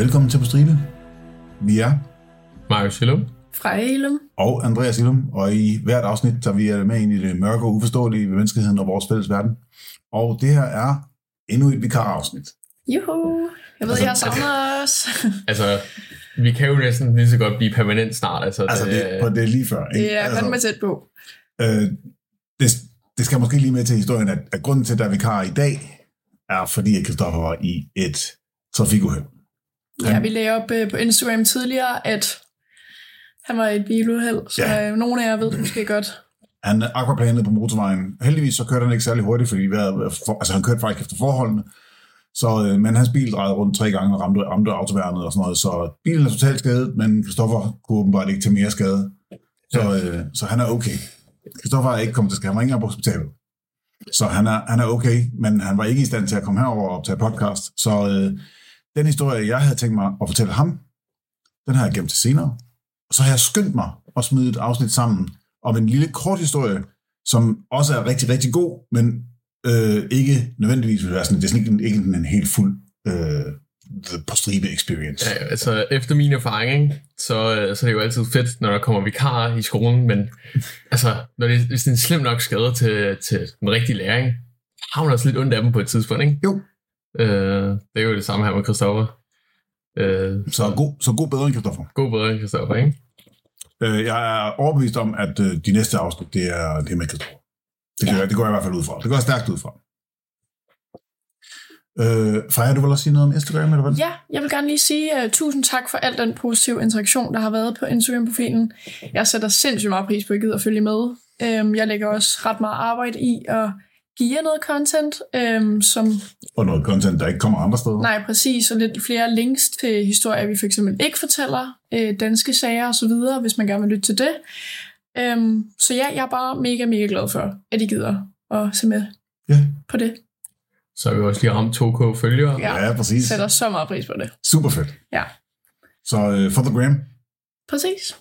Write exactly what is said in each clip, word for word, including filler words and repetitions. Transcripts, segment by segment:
Velkommen til På Stribe. Vi er Marius Hillum, Freja Hillum og Andreas Hillum, og i hvert afsnit tager vi med ind i det mørke og uforståelige ved menneskeheden og vores fælles verden. Og det her er endnu et vikarafsnit. Juhu! Jeg ved, altså, jeg savner os. altså, vi kan jo næsten lige så godt blive permanent snart. Altså, altså det, det, det er lige før. Ikke? Det er fandme altså, tæt på. Øh, det, det skal måske lige med til historien, at, at grunden til, at der er vikar i dag, er fordi, at Christoffer var i et trafikuheld. Ja, vi lagde op øh, på Instagram tidligere, at han var i et biluheld, så ja. øh, nogle af jer ved det måske godt. Han aquaplanede på motorvejen. Heldigvis så kørte han ikke særlig hurtigt, fordi for, altså, han kørte faktisk efter forholdene. Så, øh, men hans bil drejede rundt tre gange og ramte, ramte autoværnet og sådan noget, så bilen er totalt skadet, men Christoffer kunne åbenbart ikke tage mere skade. Så, øh, så han er okay. Christoffer er ikke kommet til skade, han var ikke engang på hospitalet. Så han er, han er okay, men han var ikke i stand til at komme herover og optage podcast. Så øh, den historie, jeg havde tænkt mig at fortælle ham, den har jeg gemt til senere. Og så har jeg skyndt mig at smide et afsnit sammen om en lille kort historie, som også er rigtig, rigtig god, men øh, ikke nødvendigvis vil være sådan, det er sådan ikke, ikke en helt fuld øh, På Stribe experience. Ja, altså efter min erfaring, så, så er det jo altid fedt, når der kommer vikarer i skolen, men altså, når det, hvis det er en slem nok skade til, til den rigtige læring, har man også lidt ondt af dem på et tidspunkt, ikke? Jo. Øh, det er jo det samme her med Christoffer. Øh, så, god, så god bedre end Christoffer. God bedre end Christoffer, ikke? Øh, jeg er overbevist om, at øh, de næste afsnit, det er, det er med Christoffer. Det, ja. det går jeg i hvert fald ud fra. Det går stærkt ud fra. Øh, Freja, du vil også sige noget om Instagram, eller hvad? Ja, jeg vil gerne lige sige uh, tusind tak for al den positive interaktion, der har været på Instagram-profilen. Jeg sætter sindssygt meget pris på, at I gider at følge med. Um, jeg lægger også ret meget arbejde i at give jer noget content, um, som... Og noget content, der ikke kommer andre steder. Nej, præcis, og lidt flere links til historier, vi for eksempel ikke fortæller, uh, danske sager og så videre, hvis man gerne vil lytte til det. Um, så ja, jeg er bare mega, mega glad for, at I gider at se med ja. på det. Så har vi også lige ramt to k følgere. Ja, ja, præcis. Sætter så meget pris på det. Super fedt. Ja. Så uh, for the gram. Præcis.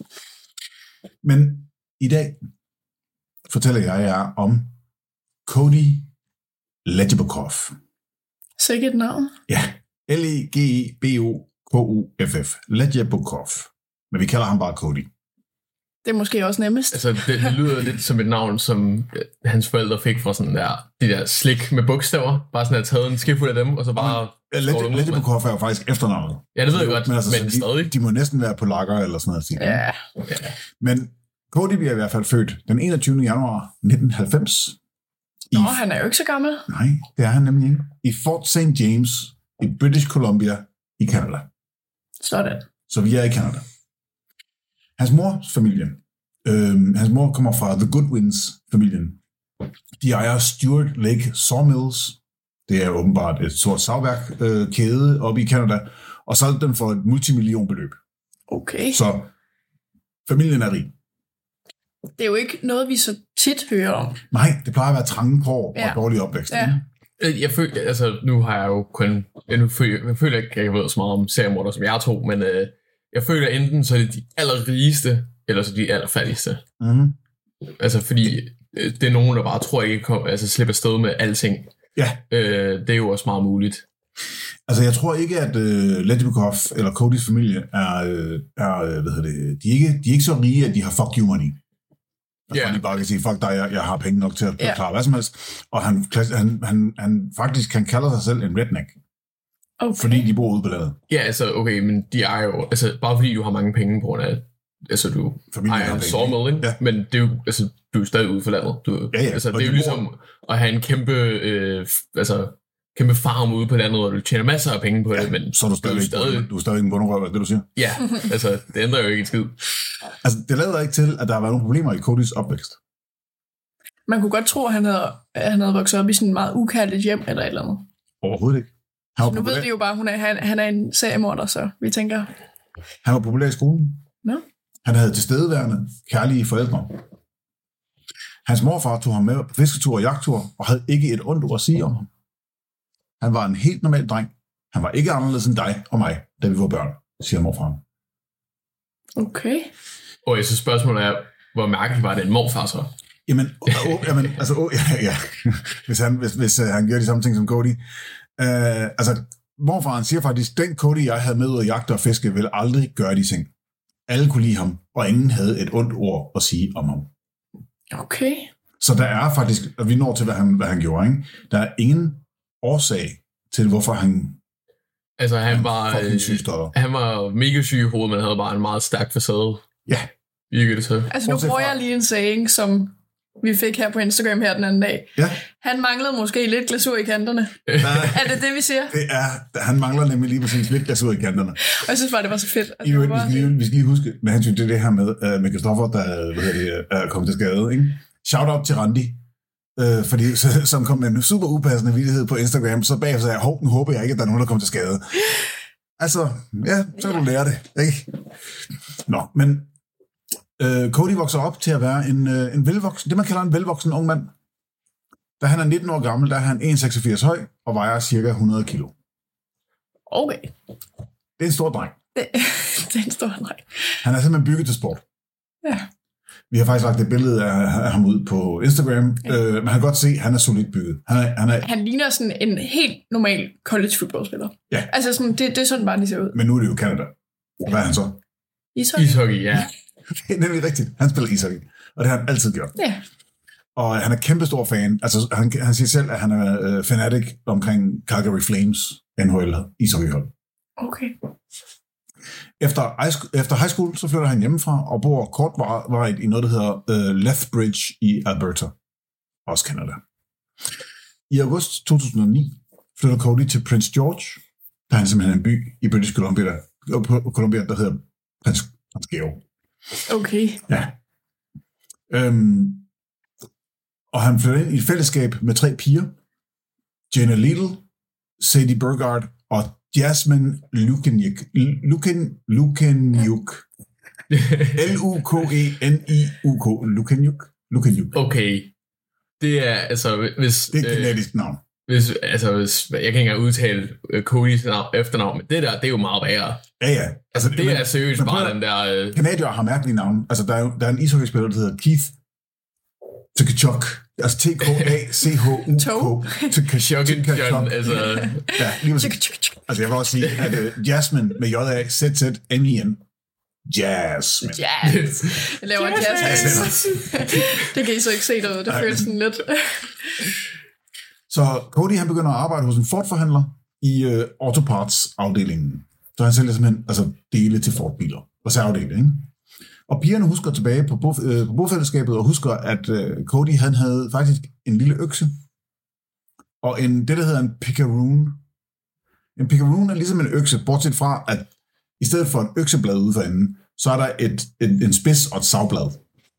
Men i dag fortæller jeg jer om Cody Ledjebukov. Sikkert et navn. Ja, L E G E B O K O F F. Ledjebukov. Men vi kalder ham bare Cody. Det er måske også nemmest. Altså, det, det lyder lidt som et navn, som hans forældre fik fra sådan der, de der slik med bogstaver. Bare sådan at taget en skifuld af dem, og så bare... Ledjebukov er jo faktisk efternavnet. Ja, det ved jeg godt, men, altså, men de, stadig. De må næsten være polakker eller sådan noget. Sige. Ja. ja. Men Cody bliver i hvert fald født den enogtyvende januar nitten halvfems. Nå, I, han er jo ikke så gammel. Nej, det er han nemlig ikke. I Fort Saint James i British Columbia i Canada. Sådan. Så vi er i Canada. Hans mors familie, øh, hans mor kommer fra The Goodwins-familien. De ejer Stuart Lake Sawmills. Det er åbenbart et stort savværk øh, kæde oppe i Canada, og solgte den for et multimillionbeløb. Okay. Så familien er rig. Det er jo ikke noget, vi så tit hører om. Nej, det plejer at være trange kår ja. og dårlig opvækst. Ja. Jeg føler, altså nu har jeg jo kun, jeg, nu føler, jeg føler ikke, jeg ved så meget om seriemorder som jeg to, men øh, jeg føler enten så er det de allerrigeste, eller så de allerfattigste. Mm-hmm. Altså fordi øh, det er nogen, der bare tror ikke, kom, altså slipper sted med alting. Ja. Øh, det er jo også meget muligt. Altså jeg tror ikke, at øh, Ledjebukov eller Codys familie er, øh, er hvad hedder det, de er, ikke, de er ikke så rige, at de har fuck you money. Altså yeah. de bare kan sige, fuck dig, jeg, jeg har penge nok til at yeah. klare hvad som helst. Og han, han, han, han faktisk kan kalde sig selv en redneck. Okay. Fordi de bor ude på landet. Ja, altså okay, men de er jo, altså bare fordi du har mange penge på grund af, altså du familien har en sawmill, ja. Men det er jo, altså du er stadig ude for landet. Du, ja, ja. Altså det er jo ligesom bor... at have en kæmpe, øh, altså kæmpe farm ude på landet, og du tjener masser af penge på ja, det, men så er du stadig, du er stadig, du er stadig en bunderøv, det du siger. Ja, altså det ændrer jo ikke en skid. Altså det lader ikke til, at der har været nogle problemer i Codys opvækst. Man kunne godt tro, at han havde, at han havde vokset op i sådan et meget ukærligt hjem, eller et eller andet. Overhovedet ikke. Så nu ved vi jo bare, at hun er, han, han er en seriemorder, så vi tænker... Han var populær i skolen. Nå? Han havde tilstedeværende, kærlige forældre. Hans morfar tog ham med på fisketur og jagttur, og havde ikke et ondt ord at sige om ham. Han var en helt normal dreng. Han var ikke anderledes end dig og mig, da vi var børn, siger morfaren. Okay. Og så spørgsmålet er, hvor mærkeligt var det en morfar så? Jamen, oh, oh, jamen altså, oh, ja, ja. Hvis, han, hvis, hvis uh, han gør de samme ting som Cody. Uh, altså, Hvorfor han siger faktisk, den Cody, jeg havde med ud at jagte og fiske, ville aldrig gøre de ting. Alle kunne lide ham, og ingen havde et ondt ord at sige om ham. Okay. Så der er faktisk, og vi når til, hvad han, hvad han gjorde, ikke? Der er ingen årsag til, hvorfor han... Altså, han, han var, øh, han var mega syg i hovedet, men havde bare en meget stærk facade. Ja. Virkelig det så. Altså, nu bruger jeg lige en saying, som vi fik her på Instagram her den anden dag. Ja. Han manglede måske lidt glasur i kanterne. Er det det, vi siger? Det er, han mangler nemlig lige præcis lidt glasur i kanterne. Og jeg synes bare, det var så fedt. Altså, I, vi, skal lige, vi skal lige huske, med hensyn til det her med, uh, med Christoffer, der hvad det, er kommet til skade. Ikke? Shout out til Randi, uh, fordi, så, som kom med en super upassende vittighed på Instagram, så bagefter sagde jeg, hov, nu håber jeg ikke, at der er nogen, der kommer til skade. Altså, ja, så kan du lære det, ikke? Nå, men uh, Cody vokser op til at være en, uh, en velvoksen, det man kalder en velvoksen ung mand. Da han er nitten år gammel, der er han en komma seksogfirs høj og vejer cirka hundrede kilo. Okay. Det er en stor dreng. Det, det er en stor dreng. Han er simpelthen bygget til sport. Ja. Vi har faktisk lagt et billede af ham ud på Instagram, ja. øh, men han kan godt se, at han er solidt bygget. Han, er, han, er, han ligner sådan en helt normal college footballspiller. Ja. Altså sådan, det, det er sådan bare, de ser ud. Men nu er det jo Canada. Hvad er han så? Ishockey. Ishockey, ja. Det er nemlig rigtigt. Han spiller ishockey, og det har han altid gjort. Ja. Og han er kæmpestor fan. Altså, han, han siger selv, at han er uh, fanatic omkring Calgary Flames N H L ishockeyhold. Okay. Efter, efter high school, så flytter han hjemmefra og bor kortvarigt i noget, der hedder uh, Lethbridge i Alberta. Også Canada. I august to tusind og ni flytter Cody til Prince George. Der er han simpelthen en by i British Columbia, der, Columbia, der hedder Prince, Prince George. Okay. Ja. Øhm, og han flytter ind i et fællesskab med tre piger. Jenna Lidl, Sadie Burgard og Jasmine Lukenyuk. Luken, Lukenyuk. L U K E N I U K. Lukenyuk. Lukenyuk. Okay. Det er, altså, hvis... Det er et kanadisk navn. Hvis, altså, hvis, jeg kan ikke engang udtale uh, Codys navn, efternavn, men det der, det er jo meget værre. Ja, ja. Altså, det men, er seriøst men, bare den der... Uh... Kanadier har mærkelige navne. Altså, der er, der er en ishockeyspiller, der hedder Keith Tkachuk. Altså T K A C H U K. Tkachuk. Altså... Ja, lige præcis. Altså, jeg vil også sige, at uh, Jasmine med J A Z Z M I N. Jazz. Jazz. Jeg laver en jazz. Det kan I så ikke se derude. Det føles sådan lidt... Så Cody, han begynder at arbejde hos en Ford-forhandler i uh, Autoparts-afdelingen. Så han sælger simpelthen altså, dele til Ford-biler. Reservedele, ikke? Og pigerne husker tilbage på, bo, øh, på bofællesskabet og husker, at øh, Cody, han havde faktisk en lille økse. Og en, det, der hedder en picaroon. En picaroon er ligesom en økse, bortset fra, at i stedet for et økseblad ude for enden, så er der et, et, en spids og et savblad.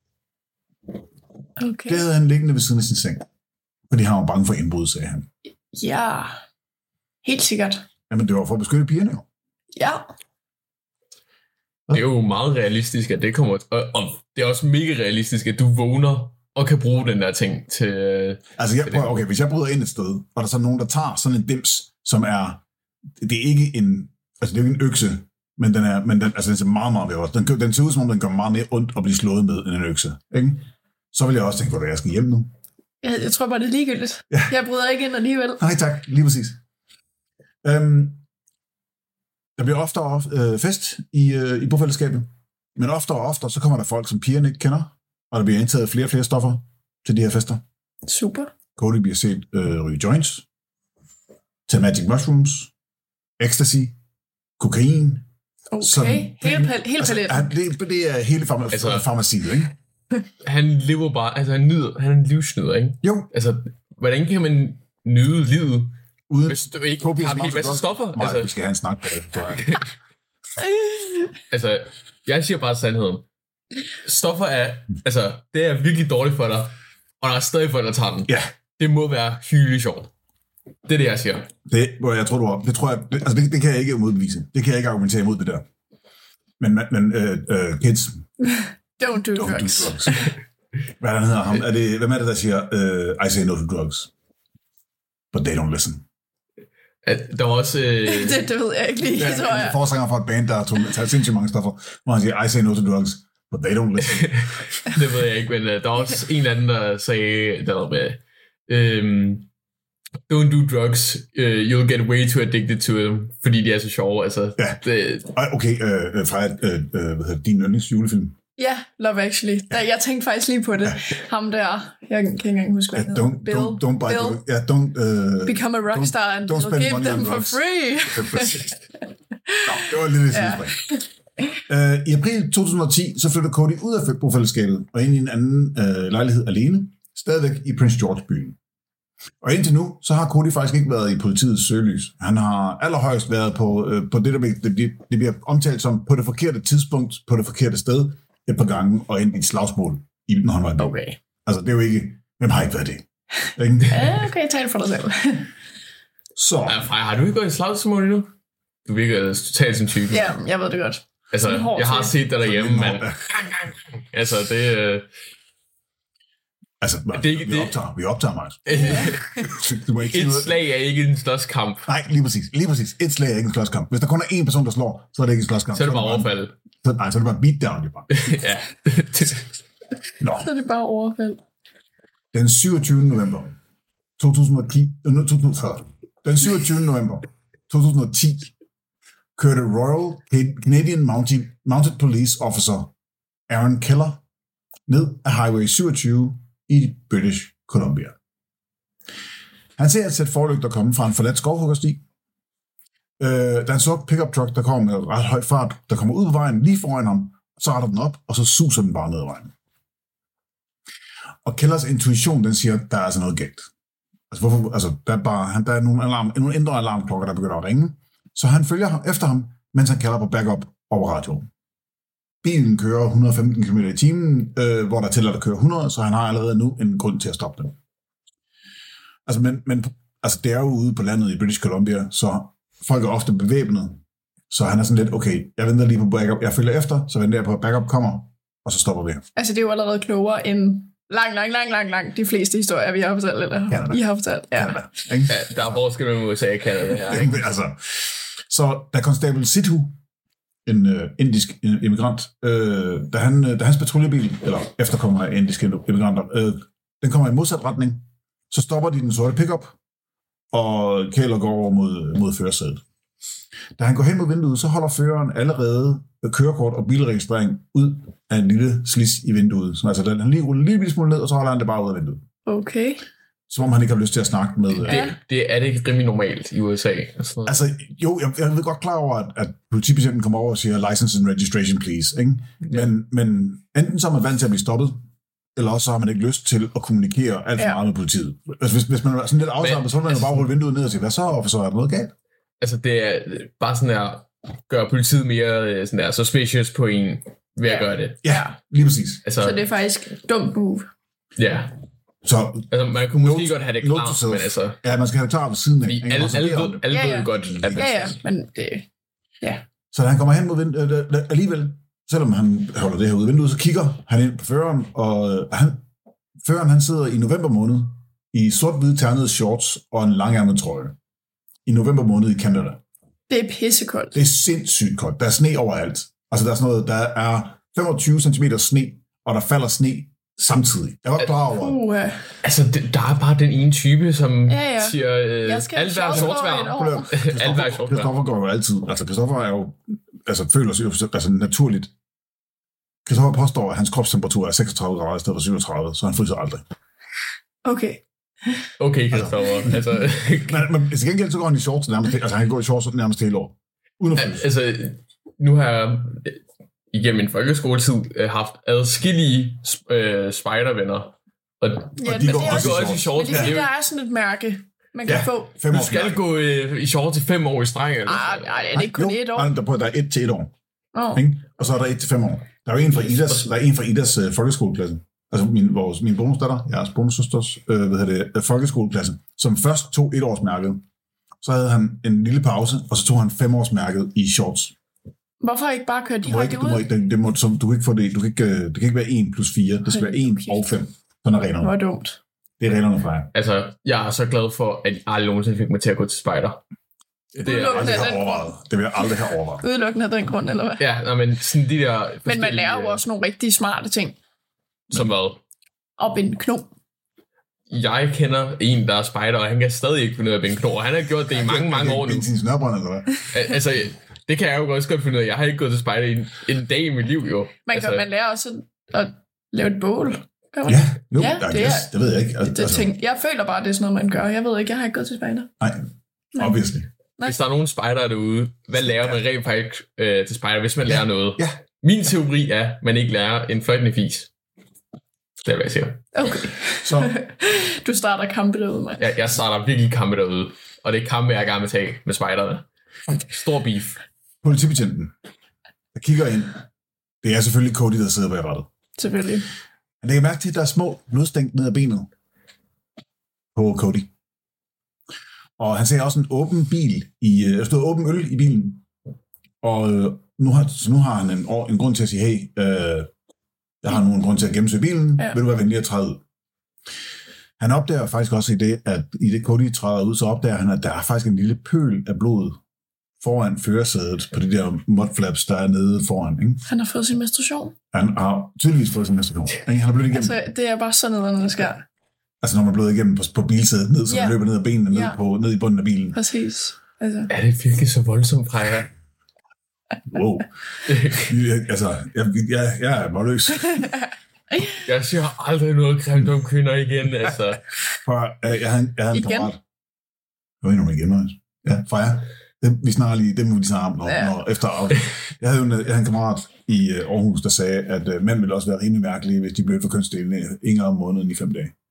Okay. Det havde han liggende ved siden af sin seng. Fordi han var bange for indbrud, sagde han. Ja, helt sikkert. Jamen, det var for at beskytte pigerne jo. Ja. Det er jo meget realistisk, at det kommer... Og, og det er også mega realistisk, at du vågner og kan bruge den der ting til... Altså, jeg prøver, okay, hvis jeg bryder ind et sted, og der er så nogen, der tager sådan en dims, som er... Det er ikke en... Altså, det er jo ikke en økse, men den er, men den, altså, den ser meget, meget værre. Den, den ser ud som om, den gør meget mere ondt at blive slået med end en økse. Ikke? Så vil jeg også tænke, at jeg skal hjem nu. Jeg, jeg tror bare, det er ligegyldigt. Ja. Jeg bryder ikke ind alligevel. Nej, tak. Lige præcis. Øhm, der bliver ofte og øh, fest i, øh, i bofællesskabet. Men oftere og oftere, så kommer der folk, som pigerne ikke kender, og der bliver indtaget flere og flere stoffer til de her fester. Super. Cody bliver set øh, ryge joints, tage magic mushrooms, ecstasy, kokain. Okay, Sådan, hele, pal- hele altså, paletten. han, det, det er hele farma- altså, farmaciet, ikke? Han lever bare, altså han nyder, han er en livsnyder, ikke? Jo. Altså, hvordan kan man nyde livet, Uden hvis du ikke har en hel masse stoffer? Nej, altså, vi skal have en snak på det, tror jeg. altså, jeg siger bare sandheden. Stoffer er, altså, det er virkelig dårligt for dig, og der er stadig folk, der tager den. Ja. Det må være hyggeligt sjovt. Det er det, jeg siger. Det, jeg tror, du har, det tror jeg, det, altså det, det kan jeg ikke modbevise. Det kan jeg ikke argumentere imod det der. Men, men uh, uh, kids, Don't do don't drugs. do drugs. Hvad er der hedder ham? Er det, hvem er det, der siger, uh, I say no to drugs, but they don't listen? At der var også... Øh... det, det ved jeg ikke lige, Ja, tror jeg. en forsanger for et band, der har taget sindssygt mange stoffer, hvor han siger, I say no to drugs, but they don't listen. Det ved jeg ikke, men uh, der var også en eller anden, der sagde, der var med... Øhm, don't do drugs, uh, you'll get way too addicted to them, fordi de er så sjove. Altså, ja. det, Okay, øh, fra øh, øh, hvad hedder din yndlings julefilm? Ja, Love Actually. Der, jeg tænkte faktisk lige på det. Ja. Ham der, jeg kan ikke engang huske, hvad han hedder. Don't, don't, don't buy Bill. the, yeah, don't, uh, Become a rockstar and don't we'll give them for free. Nå, det var lidt ja. uh, I april to tusind og ti, så flyttede Cody ud af bofællesskabet og ind i en anden uh, lejlighed alene, stadigvæk i Prince George-byen. Og indtil nu, så har Cody faktisk ikke været i politiets søgelys. Han har allerhøjst været på, uh, på det, der bliver, det, bliver, det bliver omtalt som på det forkerte tidspunkt, på det forkerte sted, et par gange, og ind i et slagsmål, når han var i byen. Okay. Altså, det er jo ikke... Hvem har ikke været det? Ikke? Ja, okay, tal for dig selv. Så... Ja, Freja, har du ikke gået i slagsmål endnu? Du virker totalt som type. Ja, jeg ved det godt. Altså, jeg har set dig derhjemme, mand. Altså, det... Øh... Altså, det, det, vi optager, vi optager, Mark. Du må ikke et noget. slag er ikke en slåskamp. Nej, lige præcis. Lige præcis. Et slag er ikke en slåskamp. Hvis der kun er én person, der slår, så er det ikke en slåskamp. Så er det bare overfald. Så, nej, så er det bare beatdown, det bare. Ja. Nå. Så er det bare overfald. Den syvogtyvende november to tusind og ti, den syvogtyvende november to tusind og ti kørte Royal Canadian Mounted, Mounted Police Officer Aaron Keller ned af Highway syvogtyve i British Columbia. Han ser et sæt forlygter komme fra en forladt skovhuggersti. Øh, der er en sort pickup truck, der kommer med ret høj fart, der kommer ud på vejen lige foran ham, så retter den op, og så suser den bare ned ad vejen. Og Kellers intuition, den siger, at der er altså noget galt. Altså, hvorfor, altså der er bare, han, der er nogle, alarm, nogle indre alarmklokker, der begynder at ringe, så han følger ham, efter ham, mens han kalder på backup over radioen. Bilen kører et hundrede og femten kilometer i timen, øh, hvor der tæller, der kører hundrede, så han har allerede nu en grund til at stoppe den. Altså, men, men altså, det er jo ude på landet i British Columbia, så folk er ofte bevæbnet, så han er sådan lidt, okay, jeg venter lige på backup, jeg følger efter, så venter jeg på, at backup kommer, og så stopper vi. Altså, det er jo allerede klogere end lang, lang, lang, lang, lang de fleste historier, vi har fortalt, eller Canada. I har fortalt. Ja. Canada, ja, der er forskel mellem U S A og Canada her, ikke? Altså, så da Constable Sidhu, en øh, indisk immigrant, øh, da, han, da hans patruljebil, eller efterkommer af indiske immigranter, øh, den kommer i modsat retning, så stopper de den sorte pickup, og Keller går over mod, mod førersædet. Da han går hen mod vinduet, så holder føreren allerede kørekort og bilregistrering ud af en lille slis i vinduet. Så altså, han lige ruller en lille smule ned, og så holder han det bare ud af vinduet. Okay. Som om han ikke har lyst til at snakke med... Det, det er det ikke rimelig normalt i U S A? Altså, altså jo, jeg, jeg ved godt klar over, at, at politibetjenten kommer over og siger, license and registration, please. Ikke? Ja. Men, men enten så er man vant til at blive stoppet, eller også så har man ikke lyst til at kommunikere alt for ja. meget med politiet. Altså, hvis, hvis man er sådan lidt afslappet, så vil man jo bare rulle vinduet ned og sige, hvad så? Og så er der noget galt. Altså, det er bare sådan der, gør politiet mere sådan der, suspicious på en ved at ja. gøre det. Ja, lige præcis. Altså, så det er faktisk dumt move. Ja. Så, altså, man kunne måske godt have det klart, men altså... Ja, man skal have det klart ved siden af. Vi, alle, alle, ved, alle ja, ja. ved godt, at ja, ja, men det... Ja. Så da han kommer hen mod vinduet, øh, alligevel, selvom han holder det her ud af vinduet, så kigger han ind på føreren, og øh, han, føreren han sidder i november måned i sort-hvide ternede shorts og en langærmet trøje. I november måned i Canada. Det er pissekoldt. Det er sindssygt koldt. Der er sne overalt. Altså, der er sådan noget, der er femogtyve centimeter sne, og der falder sne samtidig. Jeg var klar over det. Uh, altså, det, der er bare den ene type, som ja, ja. siger, øh, alt vær sortvær. Alt vær sortvær. Christoffer går jo altid. Altså, Christoffer er jo, altså, føler sig jo altså, naturligt. Christoffer påstår, at hans kropstemperatur er seksogtredive grader i stedet for syvogtredive, så han fryser aldrig. Okay. Okay, Christoffer. altså, men, men til gengæld så går han i shorts nærmest, altså han kan gå i shorts nærmest hele år. Uden at fryse. Altså, nu har jeg igennem min folkeskoletid haft adskillige øh, spidervenner. Og, ja, og de, går, de også, går også i shorts. Men det er fordi, der er sådan et mærke, man kan ja, få. Fem år. Du skal gå øh, i shorts i fem år i streng. Eller ah, nej, det er ikke kun jo, et år. Der, der er et til et år. Oh. Ikke? Og så er der et til fem år. Der er jo en fra Idas, der er en fra Idas uh, folkeskoleklasse. Altså min, vores, min bonusdatter, jeres bonussøsters, øh, hvad hedder det, folkeskoleklasse, som først tog et års mærket. Så havde han en lille pause, og så tog han fem års mærket i shorts. Hvorfor ikke bare køre direkte ud? Du må ikke, det, det må, som, du kan ikke få det, du kan ikke, det kan ikke være en plus fire, det skal være en og fem. Sådan er reglerne. Hvor dumt. Det er reglerne fra jer. Altså, jeg er så glad for, at I aldrig nogensinde fik mig til at gå til spejder. Det vil jeg aldrig have overvejet. Det vil jeg aldrig have overvejet. Udelukkende af den grund, eller hvad? Ja, nej, men sådan de der... Men man lærer jo også nogle rigtig smarte ting. Som hvad? Op en kno. jeg kender en, der er spejder, og han kan stadig ikke finde ud af at binde knor. Han har gjort det i mange, mange år nu. Binde sin snørbånd, eller hvad? Altså, det kan jeg jo også godt finde ud af. Jeg har ikke gået til spejder i en, en dag i mit liv, jo. Man, altså, kan, man lærer også at lave et bål. Ja, jo, ja det, det, er, er, det ved jeg ikke. Det, det ting, jeg føler bare, det er sådan noget, man gør. Jeg ved ikke, jeg har ikke gået til spejder. Nej, Nej. obviously. Nej. Hvis der er nogen spejder derude, hvad lærer man rent faktisk øh, til spejder, hvis man ja. lærer noget? Ja. Min teori er, at man ikke lærer en fløjtende fis. Det er, hvad jeg siger. Okay. Så. Du starter kampe derude, mand. Jeg, jeg starter virkelig kampe derude, og det er kampe, jeg er gang med at tage med spejderne. Stor beef. Politibetjenten, der kigger ind, det er selvfølgelig Cody, der sidder bag rattet. Selvfølgelig. Han lægger mærke til, at der er små nødstænk ned ad benet på Cody. Og han ser også en åben bil, i, der stod åben øl i bilen. Og nu har, så nu har han en, en grund til at sige, hey, øh, jeg har nu en grund til at gennemsøge bilen, ja. Vil du være venlig at træde ud? Han opdager faktisk også i det, at i det Cody træder ud, så opdager han, at der er faktisk en lille pøl af blod foran førersædet på de der mudflaps, der er nede foran. Ikke? Han har fået sin menstruation. Han har tydeligvis fået sin menstruation. Han har blevet igennem. Altså, det er bare sådan noget, når det sker. Altså, når man er blevet igennem på, på bilsædet ned, så yeah. man løber ned ad benene, ned, yeah. på, ned i bunden af bilen. Præcis. Altså. Er det virkelig så voldsomt, Freja? Wow. jeg, altså, jeg, jeg, jeg er målløs. Jeg siger aldrig noget grimt om kvinder igen, altså. For, uh, jeg havde, jeg havde en kammerat. Jeg ved ikke, om jeg igen, ja, Freja. Det, vi snakker lige, det må vi snakke om, når, ja. når efter jeg havde, en, jeg havde en kammerat i uh, Aarhus, der sagde, at uh, mænd ville også være rimelig mærkelige, hvis de blev for kønsdelene en gang om måneden i fem dage.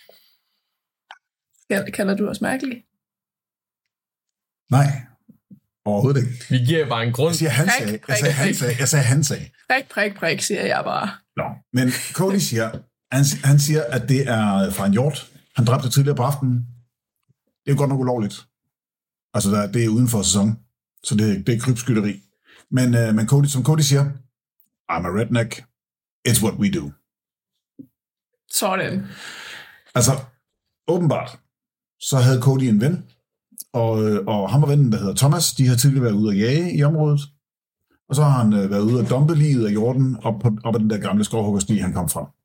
Kalder du os mærkelige? Nej, overhovedet ikke. Vi giver bare en grund. Jeg siger, han prik, sagde. Prik, jeg sagde, han sagde. Jeg sagde, han sagde. Prik, prik, prik, siger jeg bare. Nå, men Cody siger, han, han siger, at det er fra en hjort. Han dræbte tidligere på aftenen. Det er jo godt nok ulovligt. Altså, der, det er uden for sæson. Så det, det er krybskytteri. Men, uh, men Cody, som Cody siger, I'm a redneck. It's what we do. Sådan. Altså, åbenbart, så havde Cody en ven, og, og ham og vennen, der hedder Thomas, de har tidligere været ude at jage i området, og så har han uh, været ude at dumpe livet af hjorten op, på, op ad den der gamle skovhuggersti, han kom fra.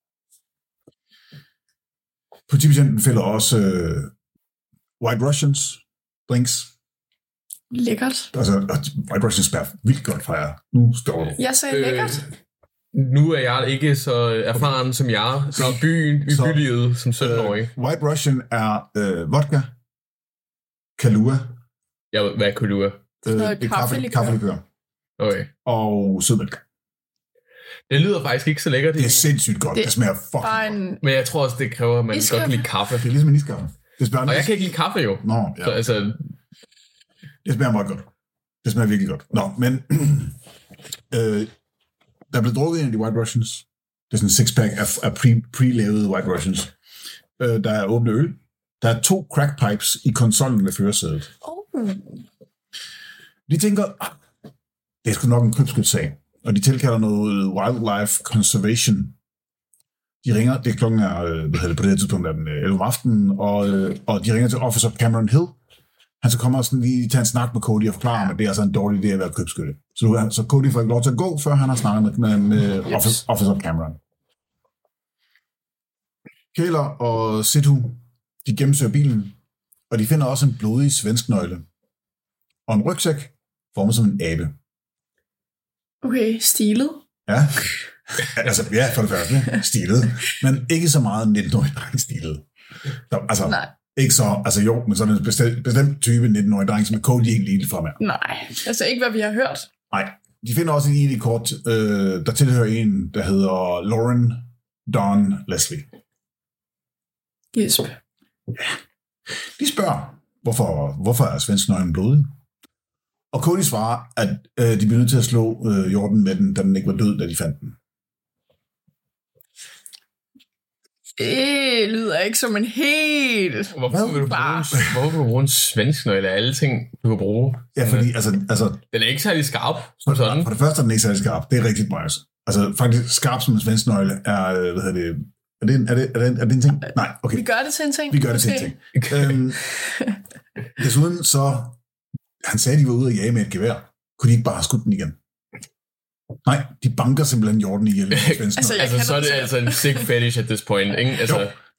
Politibetjenten fælder også uh, White Russians drinks. Lækkert. Altså, White Russians spærer vildt godt fra jer. Nu står du. Jeg sagde øh, lækkert. Nu er jeg ikke så erfaren som jeg, så i byen, i bylivet som sytten-årig. Uh, White Russian er uh, vodka, Kahlua. Ja, hvad er Kahlua? Uh, det er kaffelikør. Kaffelikør. Okay. Og sødmælk. Det lyder faktisk ikke så lækkert. Det er sindssygt godt. Det, det smager fucking en... godt. Men jeg tror også, det kræver, at man iskaffe. Godt kan lide kaffe. Det er ligesom en iskaffe. Det smager og jeg kan ikke lide kaffe, jo. Nå, ja. Så, altså... Det smager meget godt. Det smager virkelig godt. Nå, men... øh, der er blevet drukket en af de White Russians. Det er sådan en six-pack af, af pre, pre-lavede White Russians. Øh, der er åbne øl. Der er to crack pipes i konsollen med førersædet. Oh. De tænker, ah, det er sgu nok en krybskytssag. Og de tilkalder noget Wildlife Conservation. De ringer, det er klokken er, hvad hedder det, på det her tidspunkt er den elleve om aftenen, og, og de ringer til Officer Cameron Hill. Han så kommer sådan lige til en snak med Cody og forklarer ham, at det er altså en dårlig idé at være krybskytte. Så, så Cody får ikke lov til at gå, før han har snakket med, med, med yes. Officer, Officer Cameron. Kæler og Sidhu, de gennemsøger bilen, og de finder også en blodig svensknøgle og en rygsæk formet som en abe. Okay, stilet. Ja, altså ja, for det første, stilet, men ikke så meget nitten-årig dreng stilet. Der, altså, Nej. Ikke så, altså jo, men sådan en bestemt, bestemt type nitten-årig dreng, som er Cody ikke lige fra med. Nej, altså ikke hvad vi har hørt. Nej, de finder også et I D-kort, øh, der tilhører en, der hedder Lauren Dawn Leslie. Gisp. Ja. De spørger, hvorfor, hvorfor er svensknøglen blodig? Og Cody svarer, at øh, de bliver nødt til at slå øh, hjorten med den, da den ikke var død, da de fandt den. Det lyder ikke som en helt... Hvorfor vil du bruge, hvorfor vil du bruge en svensknøgle af alle ting, du kan bruge? Ja, fordi altså... altså den er ikke særlig skarp. For, for det første er den ikke særlig skarp. Det er rigtigt, Marius. Altså faktisk skarp som en svensknøgle er... Hvad hedder det? Er det, en, er, det, er, det, er det en ting? Nej, okay. Vi gør det til en ting. Vi gør det til okay. en ting. øhm, desuden så... Han sagde, at de var ude at jage med et gevær. Kunne de ikke bare have skudt den igen? Nej, de banker simpelthen hjorten ihjel. altså, altså så er det altså en sick fetish at this point, ikke? Altså... Jo,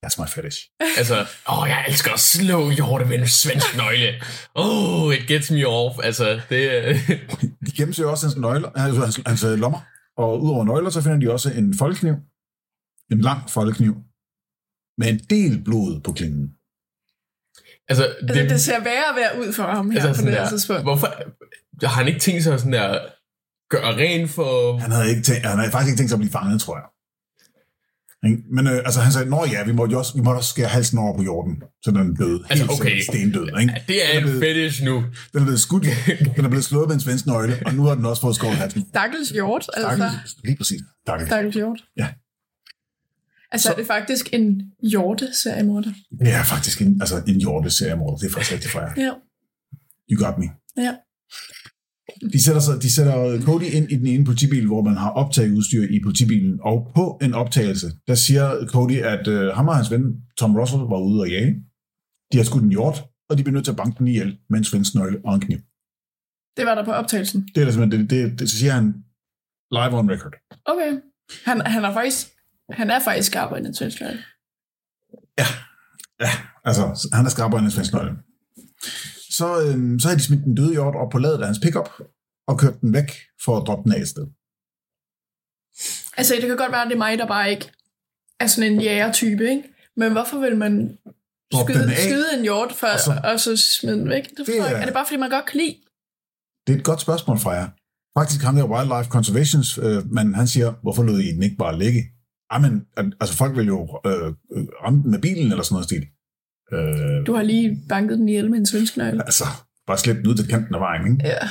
That's my fetish. Altså, åh, jeg elsker at slå hjorte med en svensk nøgle. Oh, it gets me off. Altså, det... De gennemsøger også hans, nøgler, altså, hans, hans lommer, og udover nøgler, så finder de også en foldekniv. En lang foldekniv. Med en del blod på klingen. Altså, det, altså, det ser værre og værre ud for ham her altså, på det her tidspunkt. Hvorfor har han ikke tænkt sig sådan der gøre ren for... Han havde, ikke tænkt, han havde faktisk ikke tænkt sig at blive fanget, tror jeg. Men øh, altså, han sagde, nå ja, vi måtte også, vi måtte også skære halsen over på hjorten, så den er død. Altså, okay. Stendød, ikke? Ja, det er en fetish nu. Den er blevet skudt, den er blevet slået med en svensk nøgle, og nu har den også fået skåret halsen. Stakkels hjort, altså. Stakkels, lige præcis. Stakkels. Stakkels hjort. Ja. Altså, så, er det faktisk en hjorte-seriemorder? Det er faktisk en, altså, en hjorte-seriemorder. Det er faktisk rigtig fra jer. Ja. You got me. Ja. De sætter, sig, de sætter Cody ind i den ene politibil, hvor man har optageudstyr i politibilen, og på en optagelse, der siger Cody, at øh, ham og hans ven Tom Russell var ude og jage. De har skudt en hjort, og de bliver nødt til at banke den ihjel med en svensk nøgle og en kniv. Det var der på optagelsen? Det er der simpelthen, det, det, det, så siger han live on record. Okay. Han, han, er, faktisk, han er faktisk skarpere end en svensk nøgle. Ja, ja, altså han er skarpere end en svensk nøgle. Så, øhm, så havde de smidt den døde hjort op på ladet af hans pickup og kørt den væk for at droppe den af et sted. Altså, det kan godt være, at det er mig, der bare ikke er sådan en jægertype, ikke? Men hvorfor vil man skyde, skyde en hjort for, og, så, og så smide den væk? Det det er, er det bare, fordi man godt kan lide? Det er et godt spørgsmål fra jer. Faktisk ham der Wildlife Conservations, øh, men han siger, hvorfor lod I den ikke bare ligge? Jamen, altså folk vil jo øh, ramme den med bilen eller sådan noget stil. Øh, du har lige banket den ihjel med en svensk nøgle. Altså, bare slæbt den ud til kanten af vejen, ikke? Ja.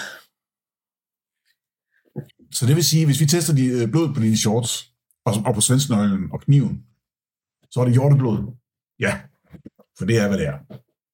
Så det vil sige, hvis vi tester de øh, blod på dine shorts, og, og på svensknøglen og kniven, så er det hjorteblod. Ja, for det er, hvad det er.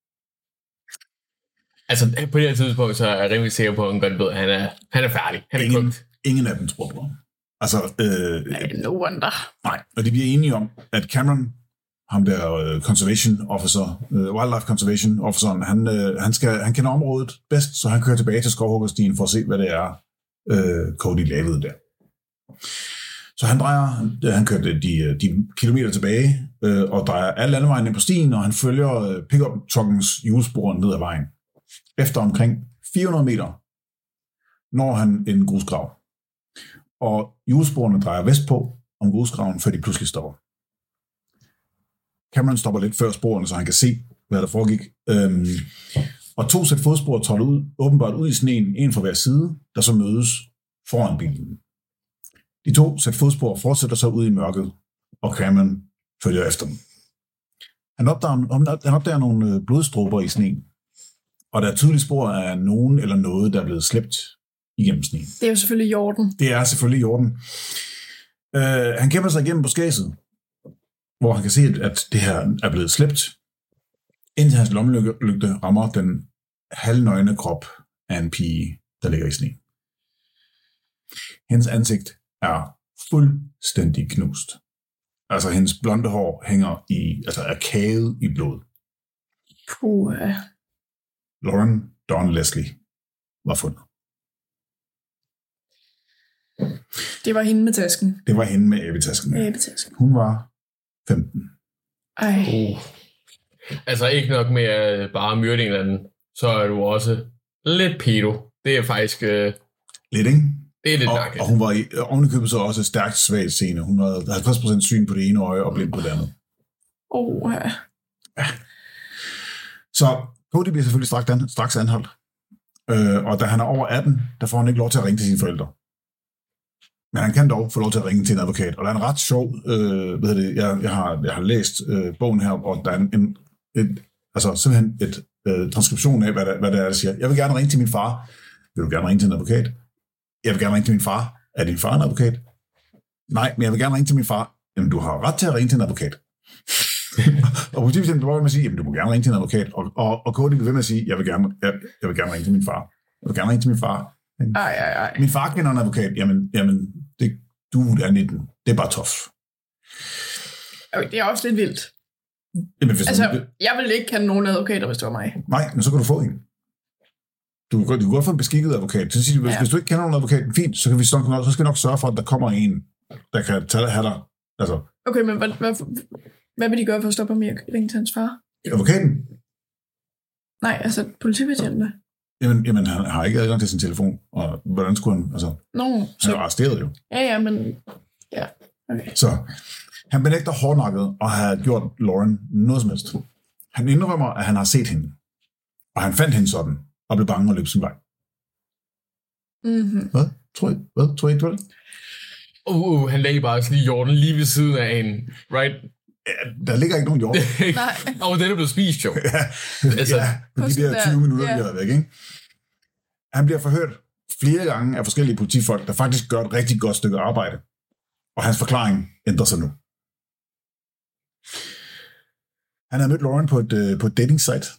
Altså, på det her tidspunkt, så er jeg rimelig sikker på, at han godt ved, at han er, han er færdig. Han er ingen, kogt. Ingen af dem tror på ham. Altså, øh, nej, no wonder. Nej, og de bliver enige om, at Cameron, ham der uh, conservation officer, uh, wildlife conservation officeren, han, uh, han, skal, han kender området bedst, så han kører tilbage til skovhuggerstien for at se, hvad det er, uh, Cody lavede der. Så han drejer, han kører de, de kilometer tilbage, uh, og drejer alle landevejen ind på stien, og han følger uh, pickup-truckens hjulspor ned ad vejen. Efter omkring fire hundrede meter når han en grusgrav. Og hjulsporene drejer vestpå om grusgraven, før de pludselig stopper. Cameron stopper lidt før sporene, så han kan se, hvad der foregik. Øhm, og to sæt fodspor trådte ud, åbenbart ud i sneen, en fra hver side, der så mødes foran bilen. De to sæt fodspor fortsætter så ud i mørket, og Cameron følger efter dem. Han opdager, han opdager nogle blodstråber i sneen, og der er tydelige spor af nogen eller noget, der er blevet slæbt igennem sneen. Det er jo selvfølgelig hjorten. Det er selvfølgelig hjorten. Øh, han kæmper sig igennem buskadset, hvor han kan se, at det her er blevet slæbt, indtil hans lommelygte rammer den halvnøgne krop af en pige, der ligger i sne. Hendes ansigt er fuldstændig knust. Altså, hendes blonde hår hænger i, altså er kaget i blod. Puh. Lauren Dawn Leslie var fundet. Det var hende med tasken. Det var hende med æbetasken. Med æbetasken. Hun var femten. Ej. Oh. Altså ikke nok med at bare myrde en eller anden, så er du også lidt pedo. Det er faktisk... Øh... Lidt, ikke? Det er lidt og, nakket. Og hun var i, ovenikøbet så også stærkt svagt seende. Hun havde halvtreds procent syn på det ene øje og blind på det andet. Oh, ja. Ja. Så Cody bliver selvfølgelig straks, an, straks anholdt. Øh, og da han er over atten, der får han ikke lov til at ringe til sine forældre. Men han kan dog få lov til at ringe til en advokat. Og der er en ret sjov, øh, hvad det, jeg, jeg, har, jeg har læst øh, bogen her, og der er en, en et, altså simpelthen et øh, transkription af, hvad, der, hvad det er, der siger. Jeg vil gerne ringe til min far. Vil du gerne ringe til en advokat? Jeg vil gerne ringe til min far. Er din far en advokat? Nej, men jeg vil gerne ringe til min far. Jamen, du har ret til at ringe til en advokat. Og politibetjenten bliver ved med at sige, jamen, du må gerne ringe til en advokat. Og, og, og Cody bliver ved med at sige, jeg vil, gerne, jeg, jeg vil gerne ringe til min far. Jeg vil gerne ringe til min far. Ej, ej, ej. Min far kender en advokat. Jamen, jamen det, du er nitten. Det er bare tof. Okay, det er også lidt vildt. Jamen, hvis altså, du, jeg ville ikke kende nogen advokater, hvis det var mig. Nej, men så kan du få en. Du, du kan godt få en beskikket advokat. Så siger, hvis, ja. hvis du ikke kender nogen advokat, fint, så, kan vi nok, så skal vi nok sørge for, at der kommer en, der kan tage, have dig. Altså. Okay, men hvad, hvad, Hvad vil de gøre for at stoppe ham i at ringe til hans far? Advokaten? Nej, altså politibetjentene. Jamen, jamen, han har ikke adgang til sin telefon, og hvordan skulle han, altså, Nå, han er arresteret jo. Ja, ja, men... Ja, okay. Så han benægter hårdnakket og har gjort Lauren noget som helst. Han indrømmer, at han har set hende, og han fandt hende sådan, og blev bange og løb sin vej. Mm-hmm. Hvad? Tror I, hvad? Tror I ikke, det? Uh, uh, han lagde bare lige jorden lige ved siden af en, right? Ja, der ligger ikke nogen jord. Nej. Og oh, den er blevet spist, jo. ja, altså, ja, på de der tyve minutter, yeah. de har væk, ikke? Han bliver forhørt flere gange af forskellige politifolk, der faktisk gør et rigtig godt stykke arbejde. Og hans forklaring ændrer sig nu. Han har mødt Lauren på et, på et dating site.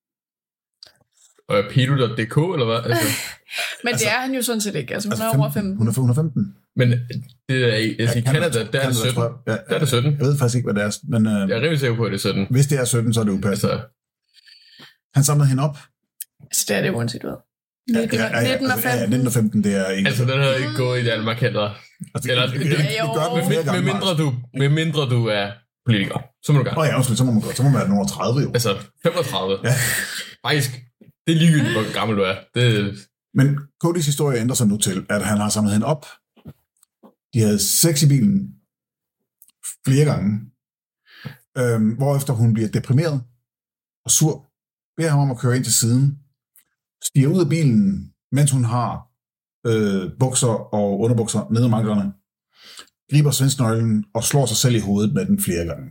Og pedo punktum d k, eller hvad? Altså. Men altså, det er han jo sådan set ikke. Altså, hun altså er over femten. Hun er, hun er femten. Men det er i, altså, ja, i Canada, der er det sytten. Ja, ja, der er det sytten. Jeg ved faktisk ikke, hvad det er. Men, uh, jeg er rimelig sikker på, at det er sytten. Hvis det er sytten, så er det upassende. Altså, han samlede hende op. Altså, det er det uanset hvad. nitten, ja, ja, ja, nitten og femten. Ja, nitten og femten, det er ikke... Altså, den havde ikke gået i Danmark heller. Altså, eller, det, det, det, det gør den flere gange. Med mindre, du, med mindre du er politiker, så må du gerne. Åh oh, ja, også, så må man godt. Så må man være nogen tredive jo. Altså, femogtredive. Ja. Faktisk, det er ligegyldigt, hvor gammel du er. Det... Men Codys historie ændrer sig nu til, at han har samlet hende op. De havde sex i bilen flere gange, øhm, hvorefter hun bliver deprimeret og sur, beder ham om at køre ind til siden, stiger ud af bilen, mens hun har øh, bukser og underbukser nede om anklerne, griber svensknøglen og slår sig selv i hovedet med den flere gange.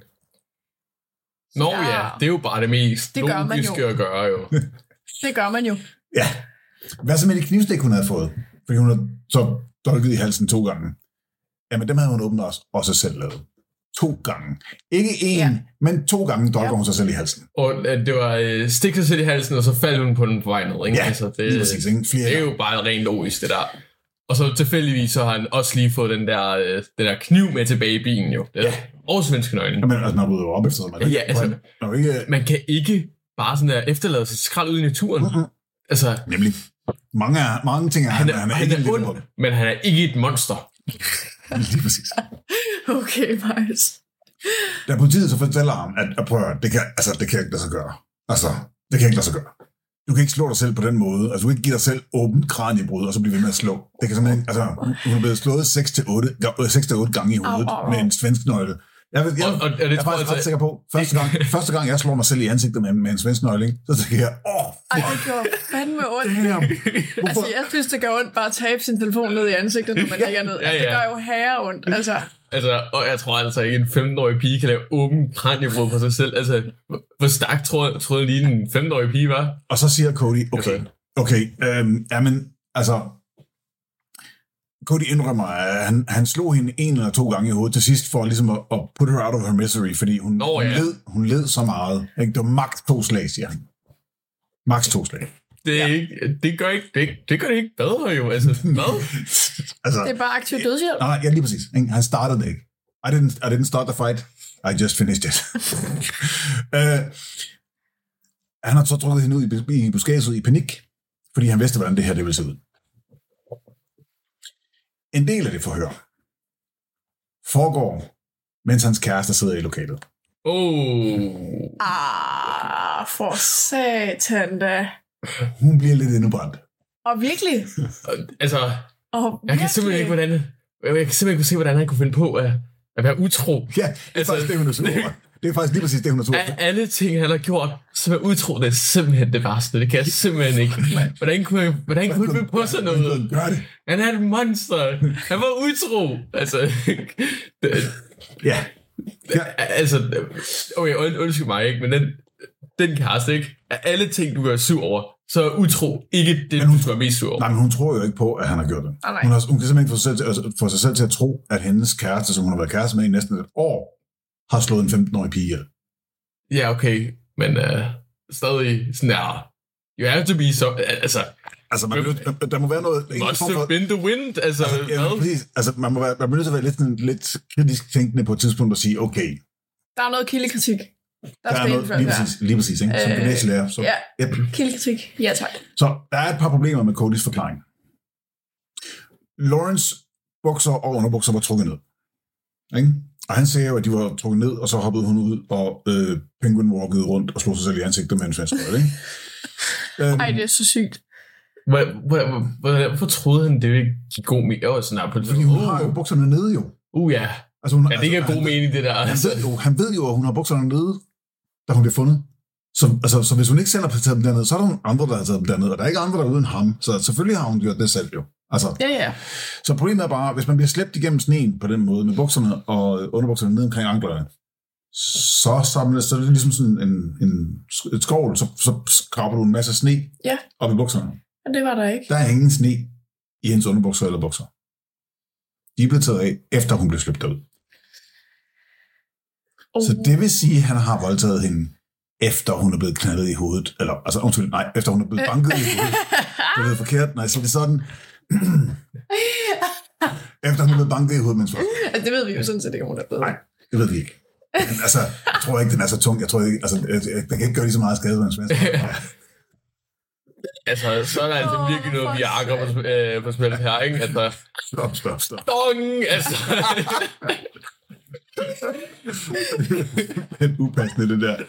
Nå ja, ja det er jo bare det mest det logiske at gøre jo. Det gør man jo. Ja. Hvad så med de knivstik, hun havde fået? Fordi hun har så dolket i halsen to gange. Jamen, dem havde hun åbnet også, og sig selv lavet. To gange. Ikke én, ja. men to gange dolker ja. hun sig selv i halsen. Og det var øh, stik sig selv i halsen, og så faldt hun på den på vej ned. Ikke? Ja, altså, det, lige præcis. Ikke? Flere det er jo bare rent logisk, det der. Og så tilfældigvis så har han også lige fået den der, øh, den der kniv med tilbage i bilen jo. Det ja. Og svenske nøglen. Jamen, altså, man rydder jo op efter, man kan, ja, altså, man, ikke... man kan ikke bare sådan der efterlade sig skrald ud i naturen. Mm-hmm. Altså, nemlig. Mange, mange ting er han, han, han er, han er, han er ond, men han er ikke et monster. Lige præcis. Okay, nice. Da politiet så fortæller ham, at, at prøv, det kan, altså, det kan ikke lade sig gøre. Altså, det kan ikke lade sig gøre. Du kan ikke slå dig selv på den måde. Altså, du kan ikke give dig selv åbent kraniebrud, og så blive ved med at slå. Det kan simpelthen, altså, hun er blevet slået seks til otte gange i hovedet au, au, au. med en svensk nøgle. Jeg, jeg, jeg, og, og, og det jeg er faktisk ret sikker på, første gang, første gang jeg slår mig selv i ansigtet med, med en svensk nøgle, så tænker jeg, åh, ej, det gjorde fandme ondt. Altså, jeg synes, det gør ondt bare at tabe sin telefon ned i ansigtet, når man ligger ned. Ja, ja. Det gør jo herre ondt, altså. Altså, og jeg tror altså ikke, en femten-årig pige kan lave åben kraniebrud på sig selv. Altså, hvor stærkt troede tror jeg lige en femten-årig pige var? Og så siger Cody, okay, okay, øhm, jamen, altså, Cody indrømmer, at han, han slog hende en eller to gange i hovedet til sidst, for ligesom at, at put her out of her misery, fordi hun, Nå, ja. hun, led, hun led så meget. Ikke? Det var maks to slag, siger han. Maks to slag. Det, er ja. ikke, det, gør ikke, det, det gør det ikke bedre jo. Altså, hvad? altså, det er bare aktiv dødshjælp. Nej, ja, lige præcis. Ikke? Han startede det ikke. I didn't, I didn't start the fight. I just finished it. uh, han har så trukket hende ud i, i buskadset i panik, fordi han vidste, hvordan det her det ville se ud. En del af det forhør foregår, mens hans kæreste sidder i lokalet. Oh. Ah, for satan da. Hun bliver lidt indebrændt. Og virkelig? altså, og jeg kan simpelthen ikke, hvordan, jeg kan simpelthen ikke se, hvordan han kunne finde på at, at være utro. Ja, det er altså, faktisk det, hun er sur over. Det er faktisk lige præcis det, hun er sur over. Alle ting, han har gjort, som er utro, det er simpelthen det værste. Det kan jeg simpelthen ikke. Hvordan kunne jeg, hvordan kunne han finde på sådan noget? Gør det. Han er et monster. Han var utro. Altså, det, ja. ja. Altså, okay, und, undskyld mig, ikke, men den, den kæreste, ikke? Af alle ting, du gør sur over, så er utro ikke det, hun, du er mest sur over. Nej, men hun tror jo ikke på, at han har gjort det. Ah, hun, har, hun kan simpelthen få sig, selv til, få sig selv til at tro, at hendes kæreste, som hun har været kæreste med i næsten et år, har slået en femten-årig pige ihjel. Ja, okay, men uh, stadig sådan der, you have to be so, altså... Altså, man, der, der må være noget... Must have been the wind, altså... altså ja, præcis. Altså, man må være, man må nødt til at være lidt, sådan, lidt kritisk tænkende på et tidspunkt og sige, okay... Der er noget kildekritik. Der, der er noget, lige præcis, lige præcis, ikke? Som øh, gymnasielærer. Så, ja, yep. Kildekritik. Ja, tak. Så der er et par problemer med Codys forklaring. Lawrence bukser og underbukser var trukket ned. Ikke? Og han sagde jo, at de var trukket ned, og så hoppede hun ud, og øh, Penguin walkede rundt og slog sig selv i ansigtet med en svensk rød, ikke? øhm, Ej, det er så sygt. Hvorfor troede han, det ville give god mening? Jeg var sådan her på det. Fordi hun har jo bukserne nede, jo. Uh, ja. Altså, hun, ja, det er ikke altså, god mening, det der. Altså. Han, ved jo, han ved jo, at hun har bukserne nede, da hun bliver fundet. Så, altså, så hvis hun ikke selv har taget dem dernede, så er der nogle andre, der har taget dem dernede, og der er ikke andre, der er uden ham. Så selvfølgelig har hun gjort det selv, jo. Altså, ja, ja. Så problemet er bare, hvis man bliver slæbt igennem sneen på den måde, med bukserne og underbukserne ned omkring anklerne, så samler så er det ligesom sådan en, en, et skovl, så, så skraber du en masse sne ja. op i bukserne. Og det var der ikke. Der er ingen sne i hendes underbukser eller bukser. De er blevet taget af, efter hun blev slæbt derud. Oh. Så det vil sige, at han har voldtaget hende, efter hun er blevet knaldet i hovedet. Eller, altså, undskyld, nej, efter hun er blevet banket i hovedet. Det er forkert. Nej, så det er sådan... efter hun er blevet banket i hovedet, mens hun... Det ved vi jo sådan set ikke, hun er blevet. Nej, det ved vi ikke. Men, altså, jeg tror ikke, den er så tung. Jeg tror ikke, altså, jeg, jeg, jeg kan ikke gøre lige så meget skade på en svensk. Altså, så er der altså oh, virkelig noget, vi akker på, øh, på spillet her, ikke? Altså... Stop, stop, stop. Dong! Altså... det er upassende, det der.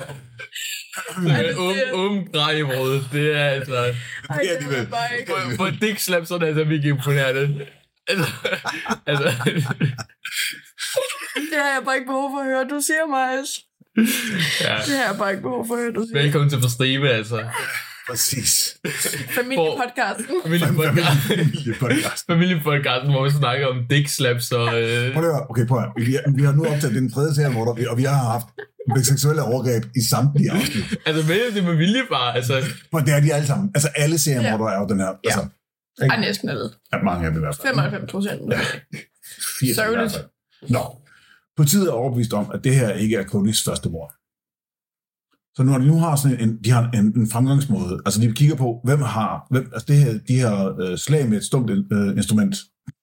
Åben grej i brødet, det er altså... Ej, det er bare ikke. For Dick Slap, så er det altså virkelig imponerende. Altså... altså det har jeg bare ikke behov for at høre, du siger, Majas. Ja. Det har jeg bare ikke behov for at høre, du siger. Velkommen til Forstribe, altså. Præcis. Familiepodcasten. Familiepodcasten. Familiepodcasten, hvor vi snakker om dick slaps og... Øh... Prøv at okay, prøv at vi, vi har nu optaget den tredje serie, hvor der, og vi har haft seksuelle overgreb i samtlige afsnit. Altså, men det med vilje bare, altså... Prøv, det er de alle sammen. Altså, alle serier, ja. Hvor der er jo den her... Ja. Altså, ikke? Ej, næsten alle. Ja, mange af dem i hvert fald. femoghalvfems procent. Sørgeligt. Nå. Politiet er overbevist om, at det her ikke er Codys første mord. Så når de nu har sådan en, de har en, en fremgangsmåde, altså de kigger på, hvem har, hvem, altså det her, de her øh, slag med et stumt øh, instrument.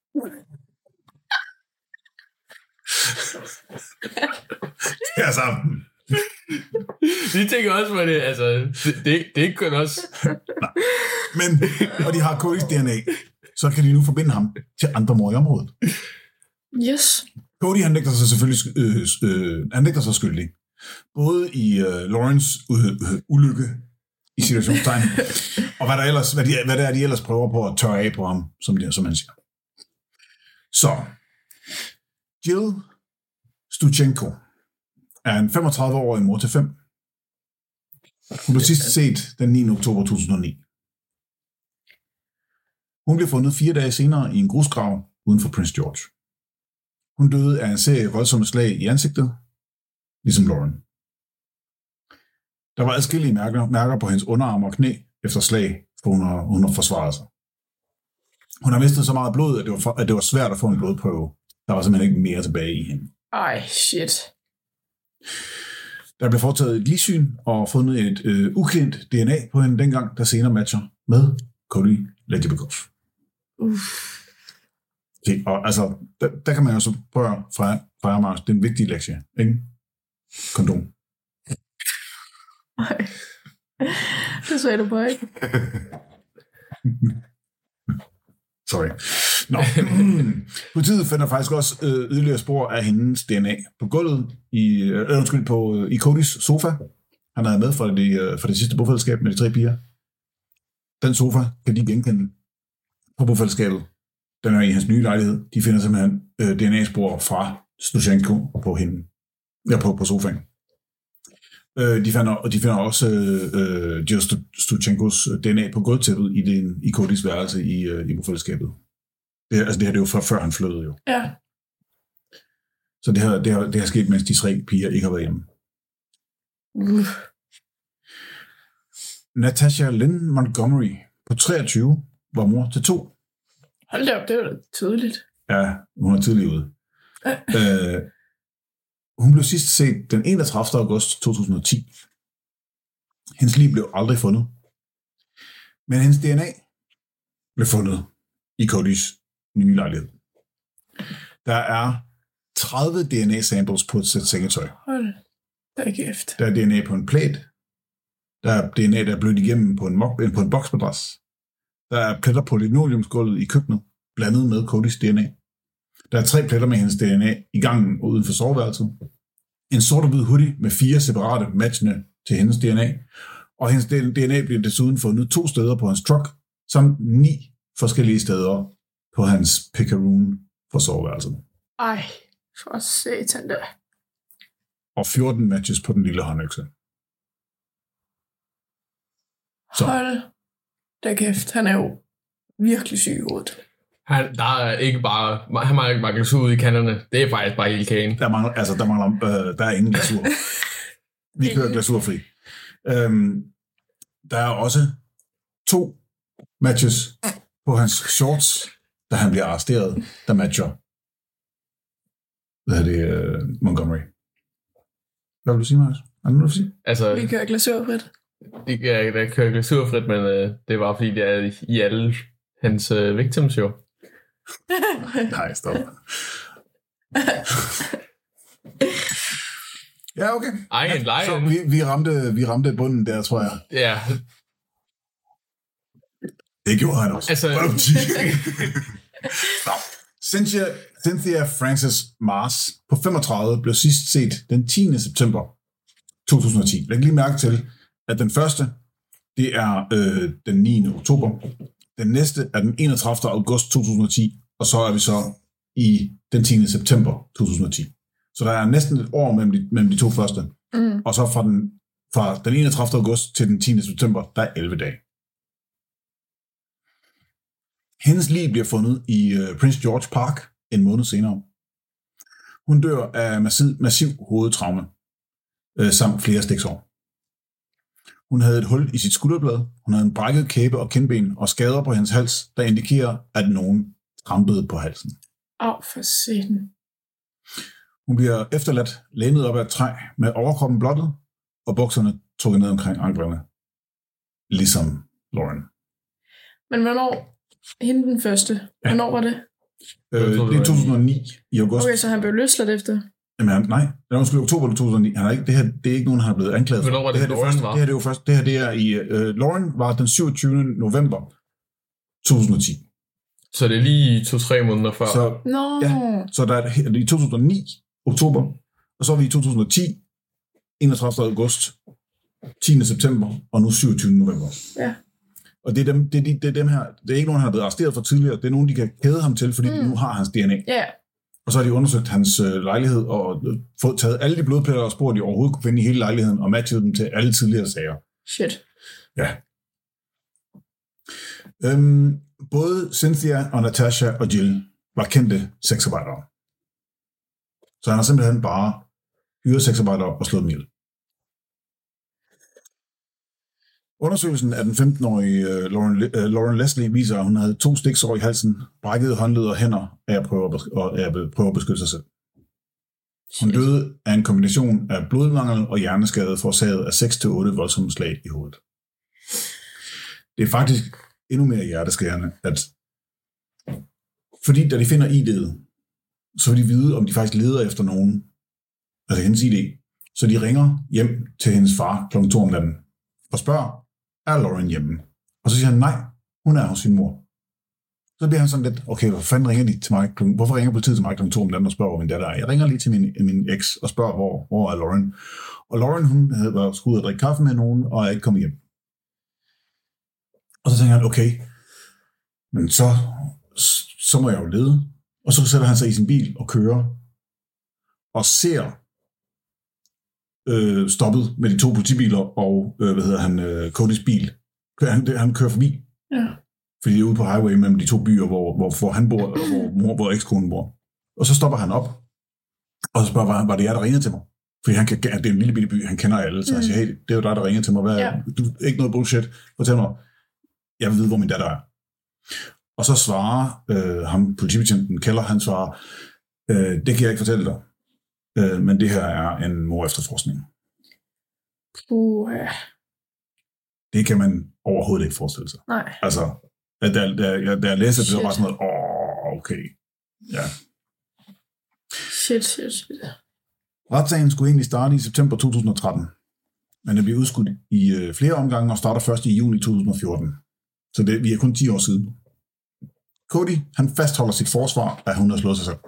Det er sammen. De tænker også på det, altså, det, det, det er ikke kun også. Nej. Men, og de har Codys D N A, så kan de nu forbinde ham til andre mord i området. Yes. Cody, han nægter sig selvfølgelig, øh, øh, han nægter sig skyldig. Både i øh, Lawrence øh, øh, ulykke, i situationstegn, og hvad, der ellers, hvad, de, hvad der er, de ellers prøver på at tørre af på ham, som, de, som han siger. Så, Jill Stuchenko er en femogtredive-årig mor til fem. Hun blev sidst set den niende oktober to tusind og ni. Hun blev fundet fire dage senere i en grusgrav uden for Prince George. Hun døde af en serie voldsomme slag i ansigtet, ligesom Lauren. Der var adskillige mærker, mærker på hendes underarm og knæ efter slag, for hun har, hun har forsvaret sig. Hun har mistet så meget blod, at det, var for, at det var svært at få en blodprøve. Der var simpelthen ikke mere tilbage i hende. Ej, shit. Der blev foretaget et ligsyn og fundet et øh, ukendt D N A på hende dengang, der senere matcher med Cody Ledjebekov. Uff. Okay, og altså, der, der kan man jo så prøve fra, fra Mars, det er en vigtig lektie, ikke? Kondom. Nej, det sagde du bare ikke. Sorry. Nå. Politiet finder faktisk også øh, yderligere spor af hendes D N A på gulvet i, øh, undskyld, på, øh, i Codys sofa. Han havde med for det, øh, for det sidste bofællesskab med de tre piger. Den sofa kan de genkende på bofællesskabet. Den er i hans nye lejlighed. De finder simpelthen øh, D N A-spor fra Stuchenko på hende. Ja, på, på sofaen. Øh, de, finder, og de finder også øh, Jill Stuchenkos D N A på gulvtæppet i, den, i Codys værelse i, øh, i bofællesskabet. Det, altså det her det er jo fra før han flyttede jo. Ja. Så det her, det, her, det her sket, mens de tre piger ikke har været hjemme. Uh. Natasha Lynn Montgomery på treogtyve var mor til to. Hold da op, det var da tydeligt. Ja, hun er tidlig ude. øh, hun blev sidst set den enogtredivte august to tusind og ti. Hendes liv blev aldrig fundet. Men hendes D N A blev fundet i Codys nye lejlighed. Der er tredive D N A-samples på et sæt sengetøj. Hold da kæft. Der er D N A på en plæt. Der er D N A, der er blødt igennem på en, mok- på en boksmadras. Der er pletter på linoleumsgulvet i køkkenet, blandet med Codys D N A. Der er tre pletter med hendes D N A i gangen uden for soveværelset. En sort og hvid hoodie med fire separate matchende til hendes D N A. Og hendes D N A bliver desuden fundet to steder på hans truck, samt ni forskellige steder på hans picaroon for soveværelset. Ej, for satan da. Og fjorten matches på den lille håndøkse. Så. Hold da kæft, han er jo virkelig syg i hovedet. Han, der er ikke bare, han mangler ikke glasur ude i kanterne. Det er faktisk bare hele kagen. Der mangler, altså, der mangler, øh, der er ingen glasur. Vi kører glasurfri. Øhm, der er også to matches på hans shorts, da han bliver arresteret, der matcher. Hvad er det, uh, Montgomery? Hvad vil du sige, Marius? Er det noget, du vil sige? Altså, vi kører glasurfrit. Vi ja, kører glasurfrit, men uh, det var fordi, det er i alle hans uh, victims jo. Nej, stop. Ja, okay. Ej, en ja, så vi, vi, ramte, vi ramte bunden der, tror jeg. Ja. Det gjorde han også. Altså... Nå. Cynthia, Cynthia Frances Mars på femogtredive blev sidst set den tiende september to tusind og ti. Læg lige mærke til, at den første, det er øh, den niende oktober. Den næste er den enogtredivte august to tusind og ti, og så er vi så i den tiende september to tusind og ti. Så der er næsten et år mellem de, mellem de to første. Mm. Og så fra den, fra den enogtredivte august til den tiende september, der er elleve dage. Hendes lig bliver fundet i uh, Prince George Park en måned senere. Hun dør af massiv, massiv hovedtraume, øh, samt flere stiksår. Hun havde et hul i sit skulderblad, hun havde en brækket kæbe og kindben og skader på hendes hals, der indikerer, at nogen trampede på halsen. Åh, oh, for satan. Hun bliver efterladt lænet op ad et træ med overkroppen blottet og bukserne trukket ned omkring anklerne. Ligesom Lauren. Men hvornår? Hende den første. Ja. Hvornår var det? Øh, det er to tusind og ni i august. Okay, så han blev løsladt efter? Jamen, han, nej. Det var i oktober to tusind og ni. Han er ikke, det, her, det er ikke nogen, han er blevet anklaget for. Hvornår var det, det, her, det, første, det her det er jo først. Det her det er i... Uh, Lauren var den syvogtyvende november to tusind og ti. Så det er lige to-tre måneder før. Så, no. ja, så der er det i to tusind og ni oktober, og så er vi i to tusind og ti, enogtredivte august, tiende september, og nu syvogtyvende november. Ja. Og det er, dem, det, er de, det er dem her, det er ikke nogen, han har blevet arresteret for tidligere, det er nogen, de kan kæde ham til, fordi mm. de nu har hans D N A. Ja. Og så har de undersøgt hans øh, lejlighed, og øh, fået taget alle de blodpletter og spor, de overhovedet kunne finde i hele lejligheden, og matchet dem til alle tidligere sager. Shit. Ja. Øhm, både Cynthia og Natasha og Jill var kendte sexarbejdere. Så han har simpelthen bare hyret sexarbejdere og slået dem ihjel. Undersøgelsen af den femten-årige uh, Lauren, uh, Lauren Leslie viser, at hun havde to stiksår i halsen, brækkede håndled og hænder af at prøve at, og, af at prøve at beskytte sig selv. Hun døde af en kombination af blodmangel og hjerneskade forårsaget af seks til otte voldsomme slag i hovedet. Det er faktisk endnu mere hjerteskærende, at fordi da de finder I D'et, så vil de vide, om de faktisk leder efter nogen, altså hendes I D. Så de ringer hjem til hendes far klokken to om natten og spørger, er Lauren hjemme? Og så siger han, nej, hun er hos sin mor. Så bliver han sådan lidt, okay, hvorfor fanden ringer de til mig? Hvorfor ringer politiet til mig klokken to om natten og spørger, hvor min datter er? Jeg ringer lige til min, min eks og spørger, hvor, hvor er Lauren? Og Lauren, hun havde været skudt og drikke kaffe med nogen, og er ikke kommet hjem. Og så tænker han, okay, men så, så må jeg jo lede. Og så sætter han sig i sin bil og kører, og ser øh, stoppet med de to politibiler, og øh, hvad hedder han, øh, Codys bil. Han, han kører forbi. Ja. Fordi det er ude på highway mellem de to byer, hvor, hvor, hvor han bor, og hvor, mor, hvor ekskonen bor. Og så stopper han op, og så spørger, var, var det jeg, der ringede til mig? Fordi han kan, det er en lille bitte by, han kender alle, så han siger, hey, det er jo dig, der ringede til mig. Hvad, ja. Du, ikke noget bullshit. Fortæl mig, jeg vil vide, hvor min datter er. Og så svarer øh, ham, politibetjenten Keller, han svarer, øh, det kan jeg ikke fortælle dig, øh, men det her er en mor-efterforskning. Uh. Det kan man overhovedet ikke forestille sig. Nej. Altså, da, da, jeg, da jeg læste det, det var bare sådan noget, åh, okay. Ja. Shit, shit, shit. Retssagen skulle egentlig starte i september to tusind og tretten, men det blev udskudt i øh, flere omgange og starter først i juni to tusind og fjorten. Så det, vi er kun ti år siden. Cody, han fastholder sit forsvar, at hun har slået sig selv.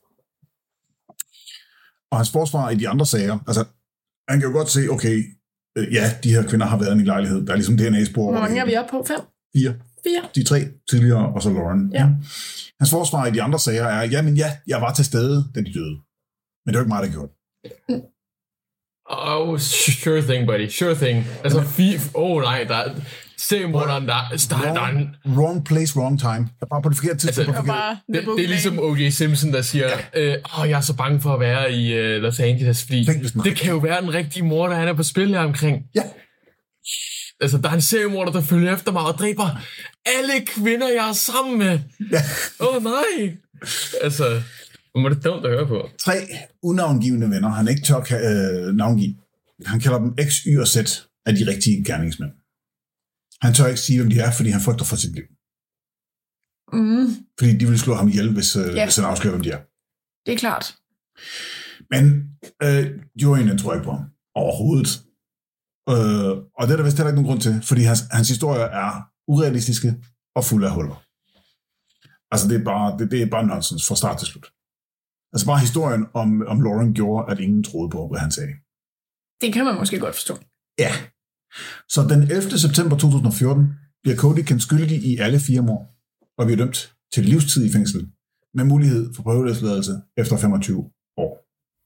Og hans forsvar i de andre sager, altså, han kan jo godt se, okay, øh, ja, de her kvinder har været i min lejlighed. Der er ligesom D N A-spor. Hvor mange er vi oppe på? Fem? Fire. Fire. De tre tidligere, og så Lauren. Ja. Hans forsvar i de andre sager er, jamen ja, jeg var til stede, da de døde. Men det var ikke mig, der gjorde det. Mm. Oh, sure thing, buddy. Sure thing. Altså, fy... Oh, nej, der er... Seriemorderen, der, der, der, der er en... Wrong place, wrong time. Jeg er bare på det forkerte tidspunkt. Altså, på det, forkerte... det, det er ligesom O J Simpson, der siger, ja. øh, oh, jeg er så bange for at være i uh, Los Angeles, fordi det kan jo være den rigtige morder, han er på spil her omkring. Ja. Altså, der er en seriemorder, der følger efter mig og dræber alle kvinder, jeg er sammen med. Ja. Åh, oh, nej. Altså, hvor må det dumt at høre på. Tre unavngivende venner, han ikke tør øh, navngive. Han kalder dem X, Y og Z af de rigtige gerningsmænd. Han tør ikke sige, hvem de er, fordi han frygter for sit liv. Mm. Fordi de vil slå ham ihjel, hvis, øh, Ja. hvis han afslører, hvem de er. Det er klart. Men øh, juryen tror jeg ikke på ham. Overhovedet. Øh, og det er der vist heller ikke nogen grund til, fordi hans, hans historier er urealistiske og fulde af huller. Altså, det er bare, det, det er bare nonsens fra start til slut. Altså, bare historien om, om Lauren gjorde, at ingen troede på, hvad han sagde. Det kan man måske godt forstå. Ja. Så den ellevte september to tusind og fjorten bliver Cody kendt skyldig i alle fire mord, og bliver dømt til livstid i fængsel, med mulighed for prøveløsladelse efter femogtyve år.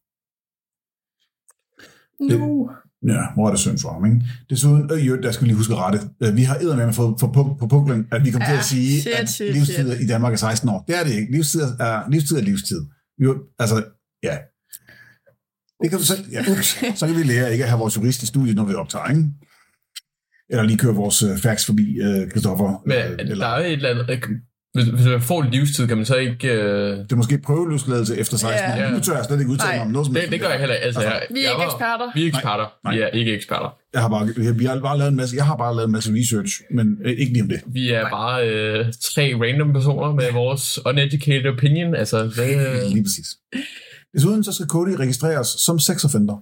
Nu. Ja, hvor er det synd for ham, ikke? Desuden, øh, jo, der skal vi lige huske at rette. Øh, Vi har eddermame fået for, på, på puklen, at vi kommer Ja, til at sige, shit, at shit, livstid shit. i Danmark er seksten år. Det er det ikke. Livstid er livstid. Er livstid. Jo, altså, ja. Det kan, så, ja, ups, så kan vi lære ikke at have vores jurist i studiet, når vi optager, ikke? Eller lige køre vores uh, fax forbi, uh, Christoffer. Men øh, eller, der er et eller andet... øh, Hvis, hvis man får livstid, kan man så ikke... Øh... det er måske prøveløsladelse efter seksten år. Ja. Nu tør jeg slet ikke udtale mig Nej. om noget som Det, det gør jeg heller ikke. Altså, Altså, jeg, Vi er jeg ikke var- eksperter. Vi er eksperter. Nej. Vi er ikke eksperter. Jeg har bare, jeg, vi har bare lavet en masse, jeg har bare lavet en masse research, men øh, ikke lige om det. Vi er bare øh, tre random personer med vores uneducated opinion. Altså, det, øh... Lige præcis. Desuden så skal Cody registreres som sexoffender.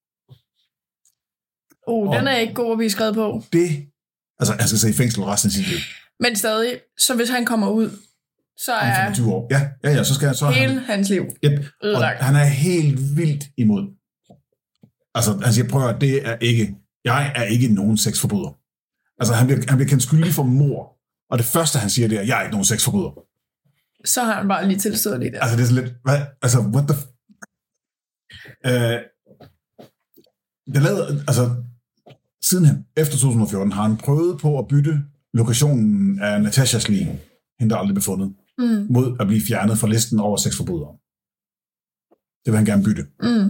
Oh, den Og- er ikke god at blive skrevet på. Det, altså han skal sidde i fængsel resten af sit liv. Men stadig, så hvis han kommer ud, så Om er femogtyve år. Ja, ja, ja, så skal han så... hele Han, hans liv yep, og ødelagt. han er helt vildt imod. Altså, han siger, prøv at det er ikke... Jeg er ikke nogen sexforbryder. Altså, han bliver, han bliver kendt skyldig for mord. Og det første, han siger, det er, jeg er ikke nogen sexforbryder. Så har han bare lige tilstået det der. Altså, det er sådan lidt... Hvad? Altså, what the... F- øh, det lavede... Altså, sidenhen, efter to tusind og fjorten, har han prøvet på at bytte lokationen af Natashas lig, hende der aldrig blev fundet, Mm. mod at blive fjernet fra listen over sexforbrydere. Det vil han gerne bytte. Mm.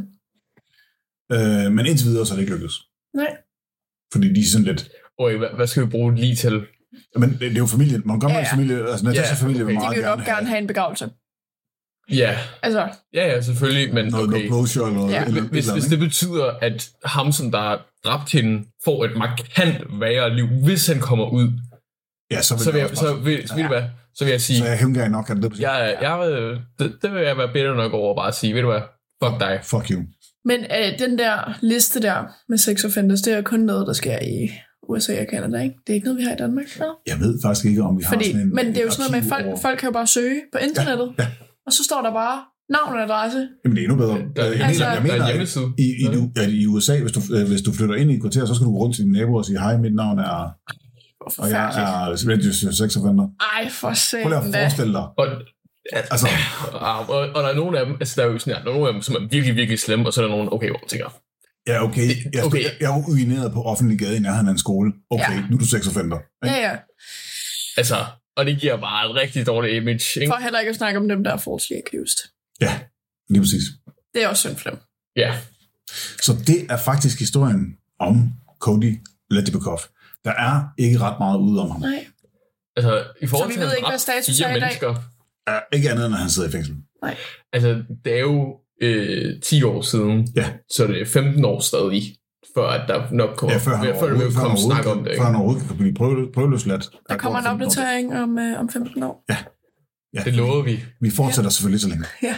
Øh, men indtil videre så er det ikke lykkedes. Nej. Fordi de er sådan lidt... Øj, hvad, hvad skal vi bruge det lige til? Men det, det er jo familien. Montgomerys Ja, ja. familie, altså Natashas Ja, familie vil okay. De meget vil jo nok gerne gerne have en begravelse. Ja, Altså, ja, ja, selvfølgelig, men noget, okay. noget closure eller noget. Ja. Eller, Hvis, eller, hvis det betyder, at ham, som der dræbte hende, får et markant værre liv, hvis han kommer ud, ja, så vil, så vil jeg, også så bare- vil, så vil, det være, så vil jeg sige, så er jeg hævngarig nok, at det er jeg, jeg, vil- det, det vil jeg være bedre nok over bare at sige, ved du hvad, fuck dig. fuck you. men øh, den der liste der med sex offenders, det er kun noget, der sker i U S A og Canada, ikke? Det er ikke noget, vi har i Danmark. Ja. Jeg ved faktisk ikke, om vi har Fordi, sådan en... men det er jo et sådan noget med, arkiv folk, over- folk kan jo bare søge på internettet, Ja, ja. og så står der bare navn og adresse. Jamen, det er endnu bedre. Der er, jeg altså- mener, jeg der er mener en at hjemmeside. i, i, du, ja, i U S A, hvis du, øh, hvis du flytter ind i et kvarter, så skal du gå rundt til dine naboer og sige, hej, mit navn er... Hvor Og jeg forfærdeligt. er registered sex offender. Ej, for Prøv lige satan at da. forestille dig. Og, Altså, og, og, og der er nogle af dem, altså der er jo sådan her, der er nogle af dem, som er virkelig, virkelig slemme, og så er der nogle, okay, hvor man tænker, ja, okay. Jeg, Okay. jeg, jeg er jo urineret på offentlig gade i nærheden af en skole. Okay, Ja. nu er du sex offender. Ja, ja. altså, og det giver bare et rigtig dårligt image, ikke? For heller ikke at snakke om dem, der er falsely accused. Ja, lige præcis. Det er også synd for dem. Ja, Så det er faktisk historien om Cody Ledibekov. Der er ikke ret meget ude om ham. Nej. altså, i forhold vi til ved hans ikke, hvad ret status fire er i dag? mennesker, Er ikke andet, end at han sidder i fængsel. altså, det er jo øh, ti år siden, Ja. så det er femten år stadig, før at der nok kommer, Ja, før han før der vil overhovedet, før han komme snak om overhovedet, det, før han ikke? overhovedet kan blive prøve, prøveløsladt. Der kommer en går femten år. opdatering om, øh, om femten år. Ja, Det lover vi. vi fortsætter selvfølgelig så længe. Ja.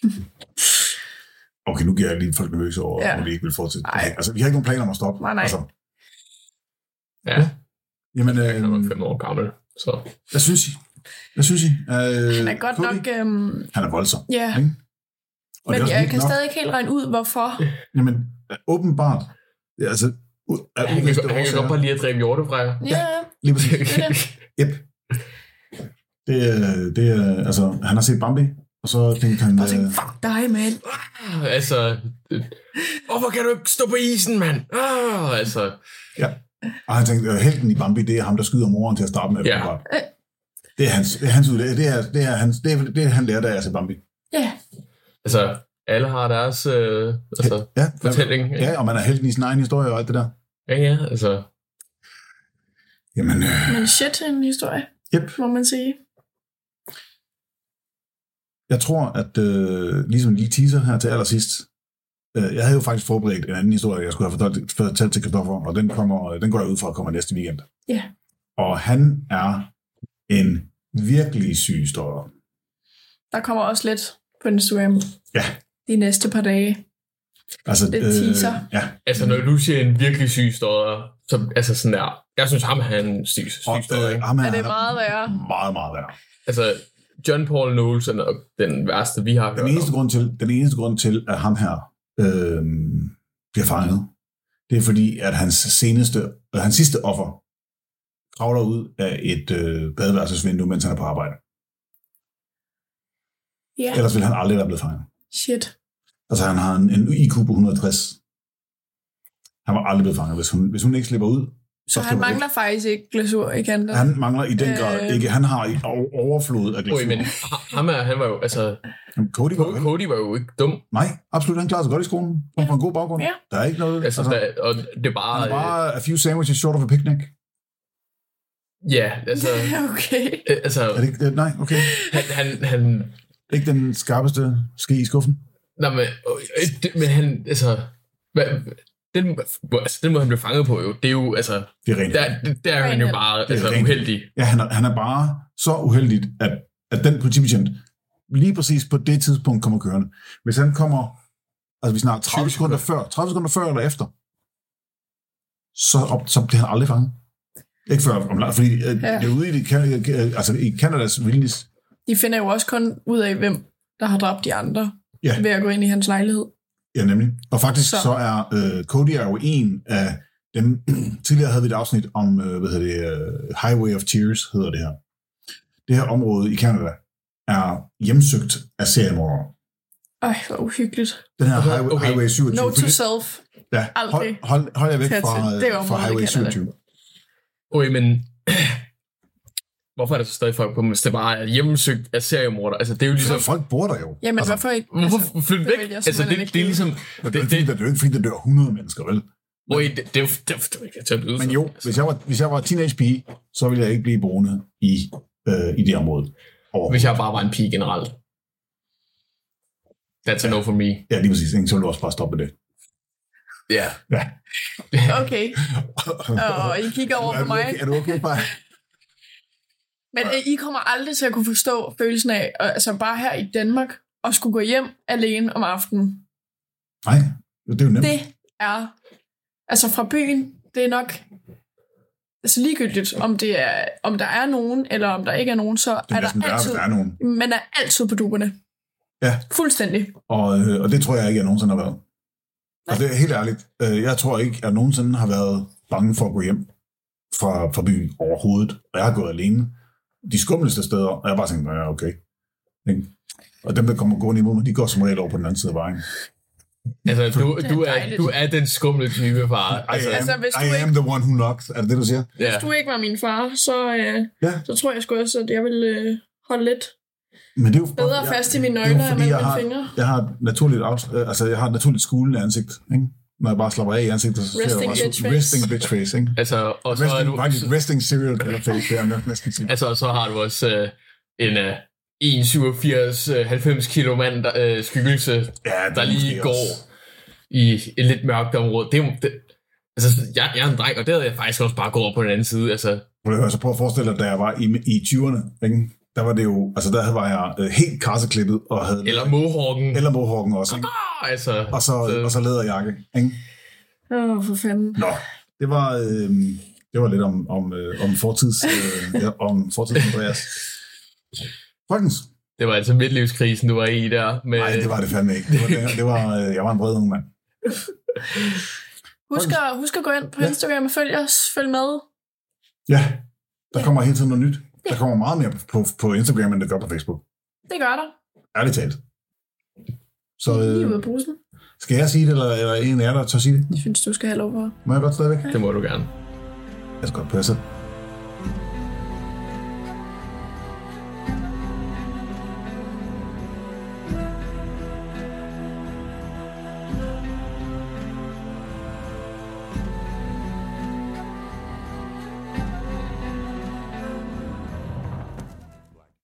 Okay, nu giver jeg lige folk nervøse over, Ja. at vi ikke vil fortsætte. Ej. Altså, vi har ikke nogen planer om at stoppe. Nej, nej. Altså, Ja, jamen, han var øh, fem år gammel, så... hvad synes I? Hvad synes I? Uh, Han er godt Cody? nok... Øhm... Han er voldsom. Ja. Ikke? Men jeg kan nok... stadig ikke helt regne ud, hvorfor. Jamen, åbenbart. Altså, ja, han kan, han kan godt bare lige at dræbe hjortefrækker. Ja, ja. Lige præcis. Yep. Det er, det er, altså, han har set Bambi, og så tænkte han... Bare tænkte, fuck dig, mand. Altså, hvorfor kan du ikke stå på isen, mand? Ah, altså... Ja, og han tænkte, helten i Bambi, det er ham, der skyder moren til at starte med. Ja. Det er hans, det er hans, det er, det er hans, det er, det er han lærte af at se Bambi. Ja. Altså, alle har deres øh, altså, ja, fortælling. Ja, og man er helten i sin egen historie og alt det der. Ja, ja, altså... Jamen... Øh... Men shit, en historie, yep. må man sige. Jeg tror, at øh, ligesom lige teaser her til allersidst, øh, jeg havde jo faktisk forberedt en anden historie, jeg skulle have fortalt, fortalt til Christoffer, og den, kommer, den går jeg ud fra at komme næste weekend. Ja. Yeah. Og han er en virkelig syg historie. Der kommer også lidt på Instagram. Ja. De næste par dage. Altså, det teaser. Øh, ja. Altså, når du siger en virkelig syg historie, så altså sådan der, jeg synes, ham er en syg, syg historie. Øh, ham er, er det meget værre? Meget, meget værre. Altså, John Paul Knowles er nok den værste, vi har den eneste grund til, Den eneste grund til, at ham her øh, bliver fanget, det er fordi, at hans seneste, øh, hans sidste offer kravler ud af et øh, badeværelsesvindue, mens han er på arbejde. Yeah. Ellers ville han aldrig være blevet fanget. Shit. Altså, han har en, en I Q på et hundrede og tres. Han var aldrig blevet fanget. Hvis hun, hvis hun ikke slipper ud, så, så han mangler det. Faktisk ikke glasur i kanten. Han mangler i den grad øh... ikke. Han har overflod af glasur. Oj, men ham er, han var jo, altså... Cody var, Cody var jo ikke dum. Nej, absolut. Han klarede sig godt i skolen. Han får en god baggrund. Ja. Der er ikke noget... Altså, altså der, og det er bare... Han er bare a few sandwiches short of a picnic. Ja, altså... okay. Altså... Er det ikke, nej, okay. Han, han, han... Ikke den skarpeste ske i skuffen? Nej, men, øh, men han, altså... Hvad, den, altså, den måde, han blev fanget på, jo, det er jo, altså... Det er rent. Der, der er han jo bare altså, uheldig. Ja, han er, han er bare så uheldig, at, at den politibetjent lige præcis på det tidspunkt kommer kørende. Hvis han kommer, altså vi snakker tredive sekunder før, tredive sekunder før eller efter, så, op, så bliver han aldrig fanget. Ikke før, om, fordi ja. Det er ude i, det, altså, i Canadas vildnis. De finder jo også kun ud af, hvem der har dræbt de andre, ja. Ved at gå ind i hans lejlighed. Ja, nemlig. Og faktisk så, så er øh, Cody er jo en af dem. Tidligere havde vi et afsnit om, øh, hvad hedder det, uh, Highway of Tears, hedder det her. Det her område i Canada er hjemsøgt af seriemordere. Ej, hvor uhyggeligt. Den her Highway, okay. Highway syvogtyve. Note to self. Ja, hold, hold, hold jer væk fra, fra Highway syvogtyve. Okay, men hvorfor er der så stadig folk på, hvis det bare er hjemmesøgt af seriemorder? Altså, det er jo ligesom... Folk bor der jo. Jamen, altså, hvorfor ikke? Hvorfor flytte væk? Altså, det, det er ligesom... Det, det, det, det er jo ikke, fordi der dør hundrede mennesker, vel? Okay, det, det, det, det, det, det, det, men jo, hvis jeg var, hvis jeg var teenage-pige, så ville jeg ikke blive boende i, øh, i det område. Hvis jeg bare var en pige generelt. That's a no for me. Ja, lige præcis. Så ville du også bare stoppe det. Ja. Ja. Okay. Og I kigger over på mig. Er du okay, bare? Men I kommer aldrig til at kunne forstå følelsen af, altså bare her i Danmark, at skulle gå hjem alene om aftenen. Nej, det er jo nemt. Det er, altså fra byen, det er nok altså ligegyldigt, om, det er, om der er nogen, eller om der ikke er nogen, så det er, er der værre, altid, der er nogen. man er altid på duberne. Ja. Fuldstændig. Og, øh, og det tror jeg ikke, jeg nogensinde har været. Og det er helt ærligt. Øh, jeg tror ikke, at jeg nogensinde har været bange for at gå hjem fra, fra byen overhovedet. Og jeg har gået alene. De skummelste steder, og jeg har bare tænkt, ja, okay. Og dem, der kommer gående imod mig, de går som regel over på den anden side af vejen. Altså, du, du, er, du er den skumle type, far. Altså, I am, altså, hvis du I ikke, am the one who knocks. Er det det, du siger? Hvis yeah. du ikke var min far, så, øh, ja. så tror jeg sgu også, at jeg ville øh, holde lidt Men det er jo, bedre jeg, fast i mine nøgler end mine har, fingre. Jeg har naturligt, altså, jeg har et naturligt skulende ansigt, ikke? Når jeg bare slapper af i ansigtet, så resting ser jeg bare bitch face. Resting bitch face, ikke? Altså, og så resting, er du... Faktisk resting serial killer face, det er jeg næsten sige. Altså, og så har du også øh, en øh, en komma syvogfirs halvfems kilo mand, der, øh, skyggelse, ja, der lige går også i et lidt mørkt område. Det er det, altså, jeg, jeg er en dreng, og der havde jeg faktisk også bare gået over på den anden side. Altså. Så prøv at forestille dig, da jeg var i, i tyverne, ikke? Der var det jo, altså der var jeg øh, helt karseklippet og havde... Eller mohawken. Eller mohawken også, ikke? Ah, altså, og, så, så, og så læderjakke, ikke? Åh, oh, for fanden. Nå, det var, øh, det var lidt om, om, øh, om fortids, øh, ja, om fortids Andreas. Folkens. Det var altså midtlivskrisen, du var i der. Med... Nej, det var det fandme ikke. Det var, det var, jeg var en bred ung mand. Husk at, husk at gå ind på Instagram og følge os. Følg med. Ja, der kommer hele tiden noget nyt. Der kommer meget mere på, på Instagram, end det gør på Facebook. Det gør der. Ærligt talt. Så Lige ud af øh, brusen. skal jeg sige det, eller, eller en af jer, der tør sige det? Jeg synes, du skal have lov for. Må jeg godt stadigvæk? Det må du gerne. Jeg skal godt passe.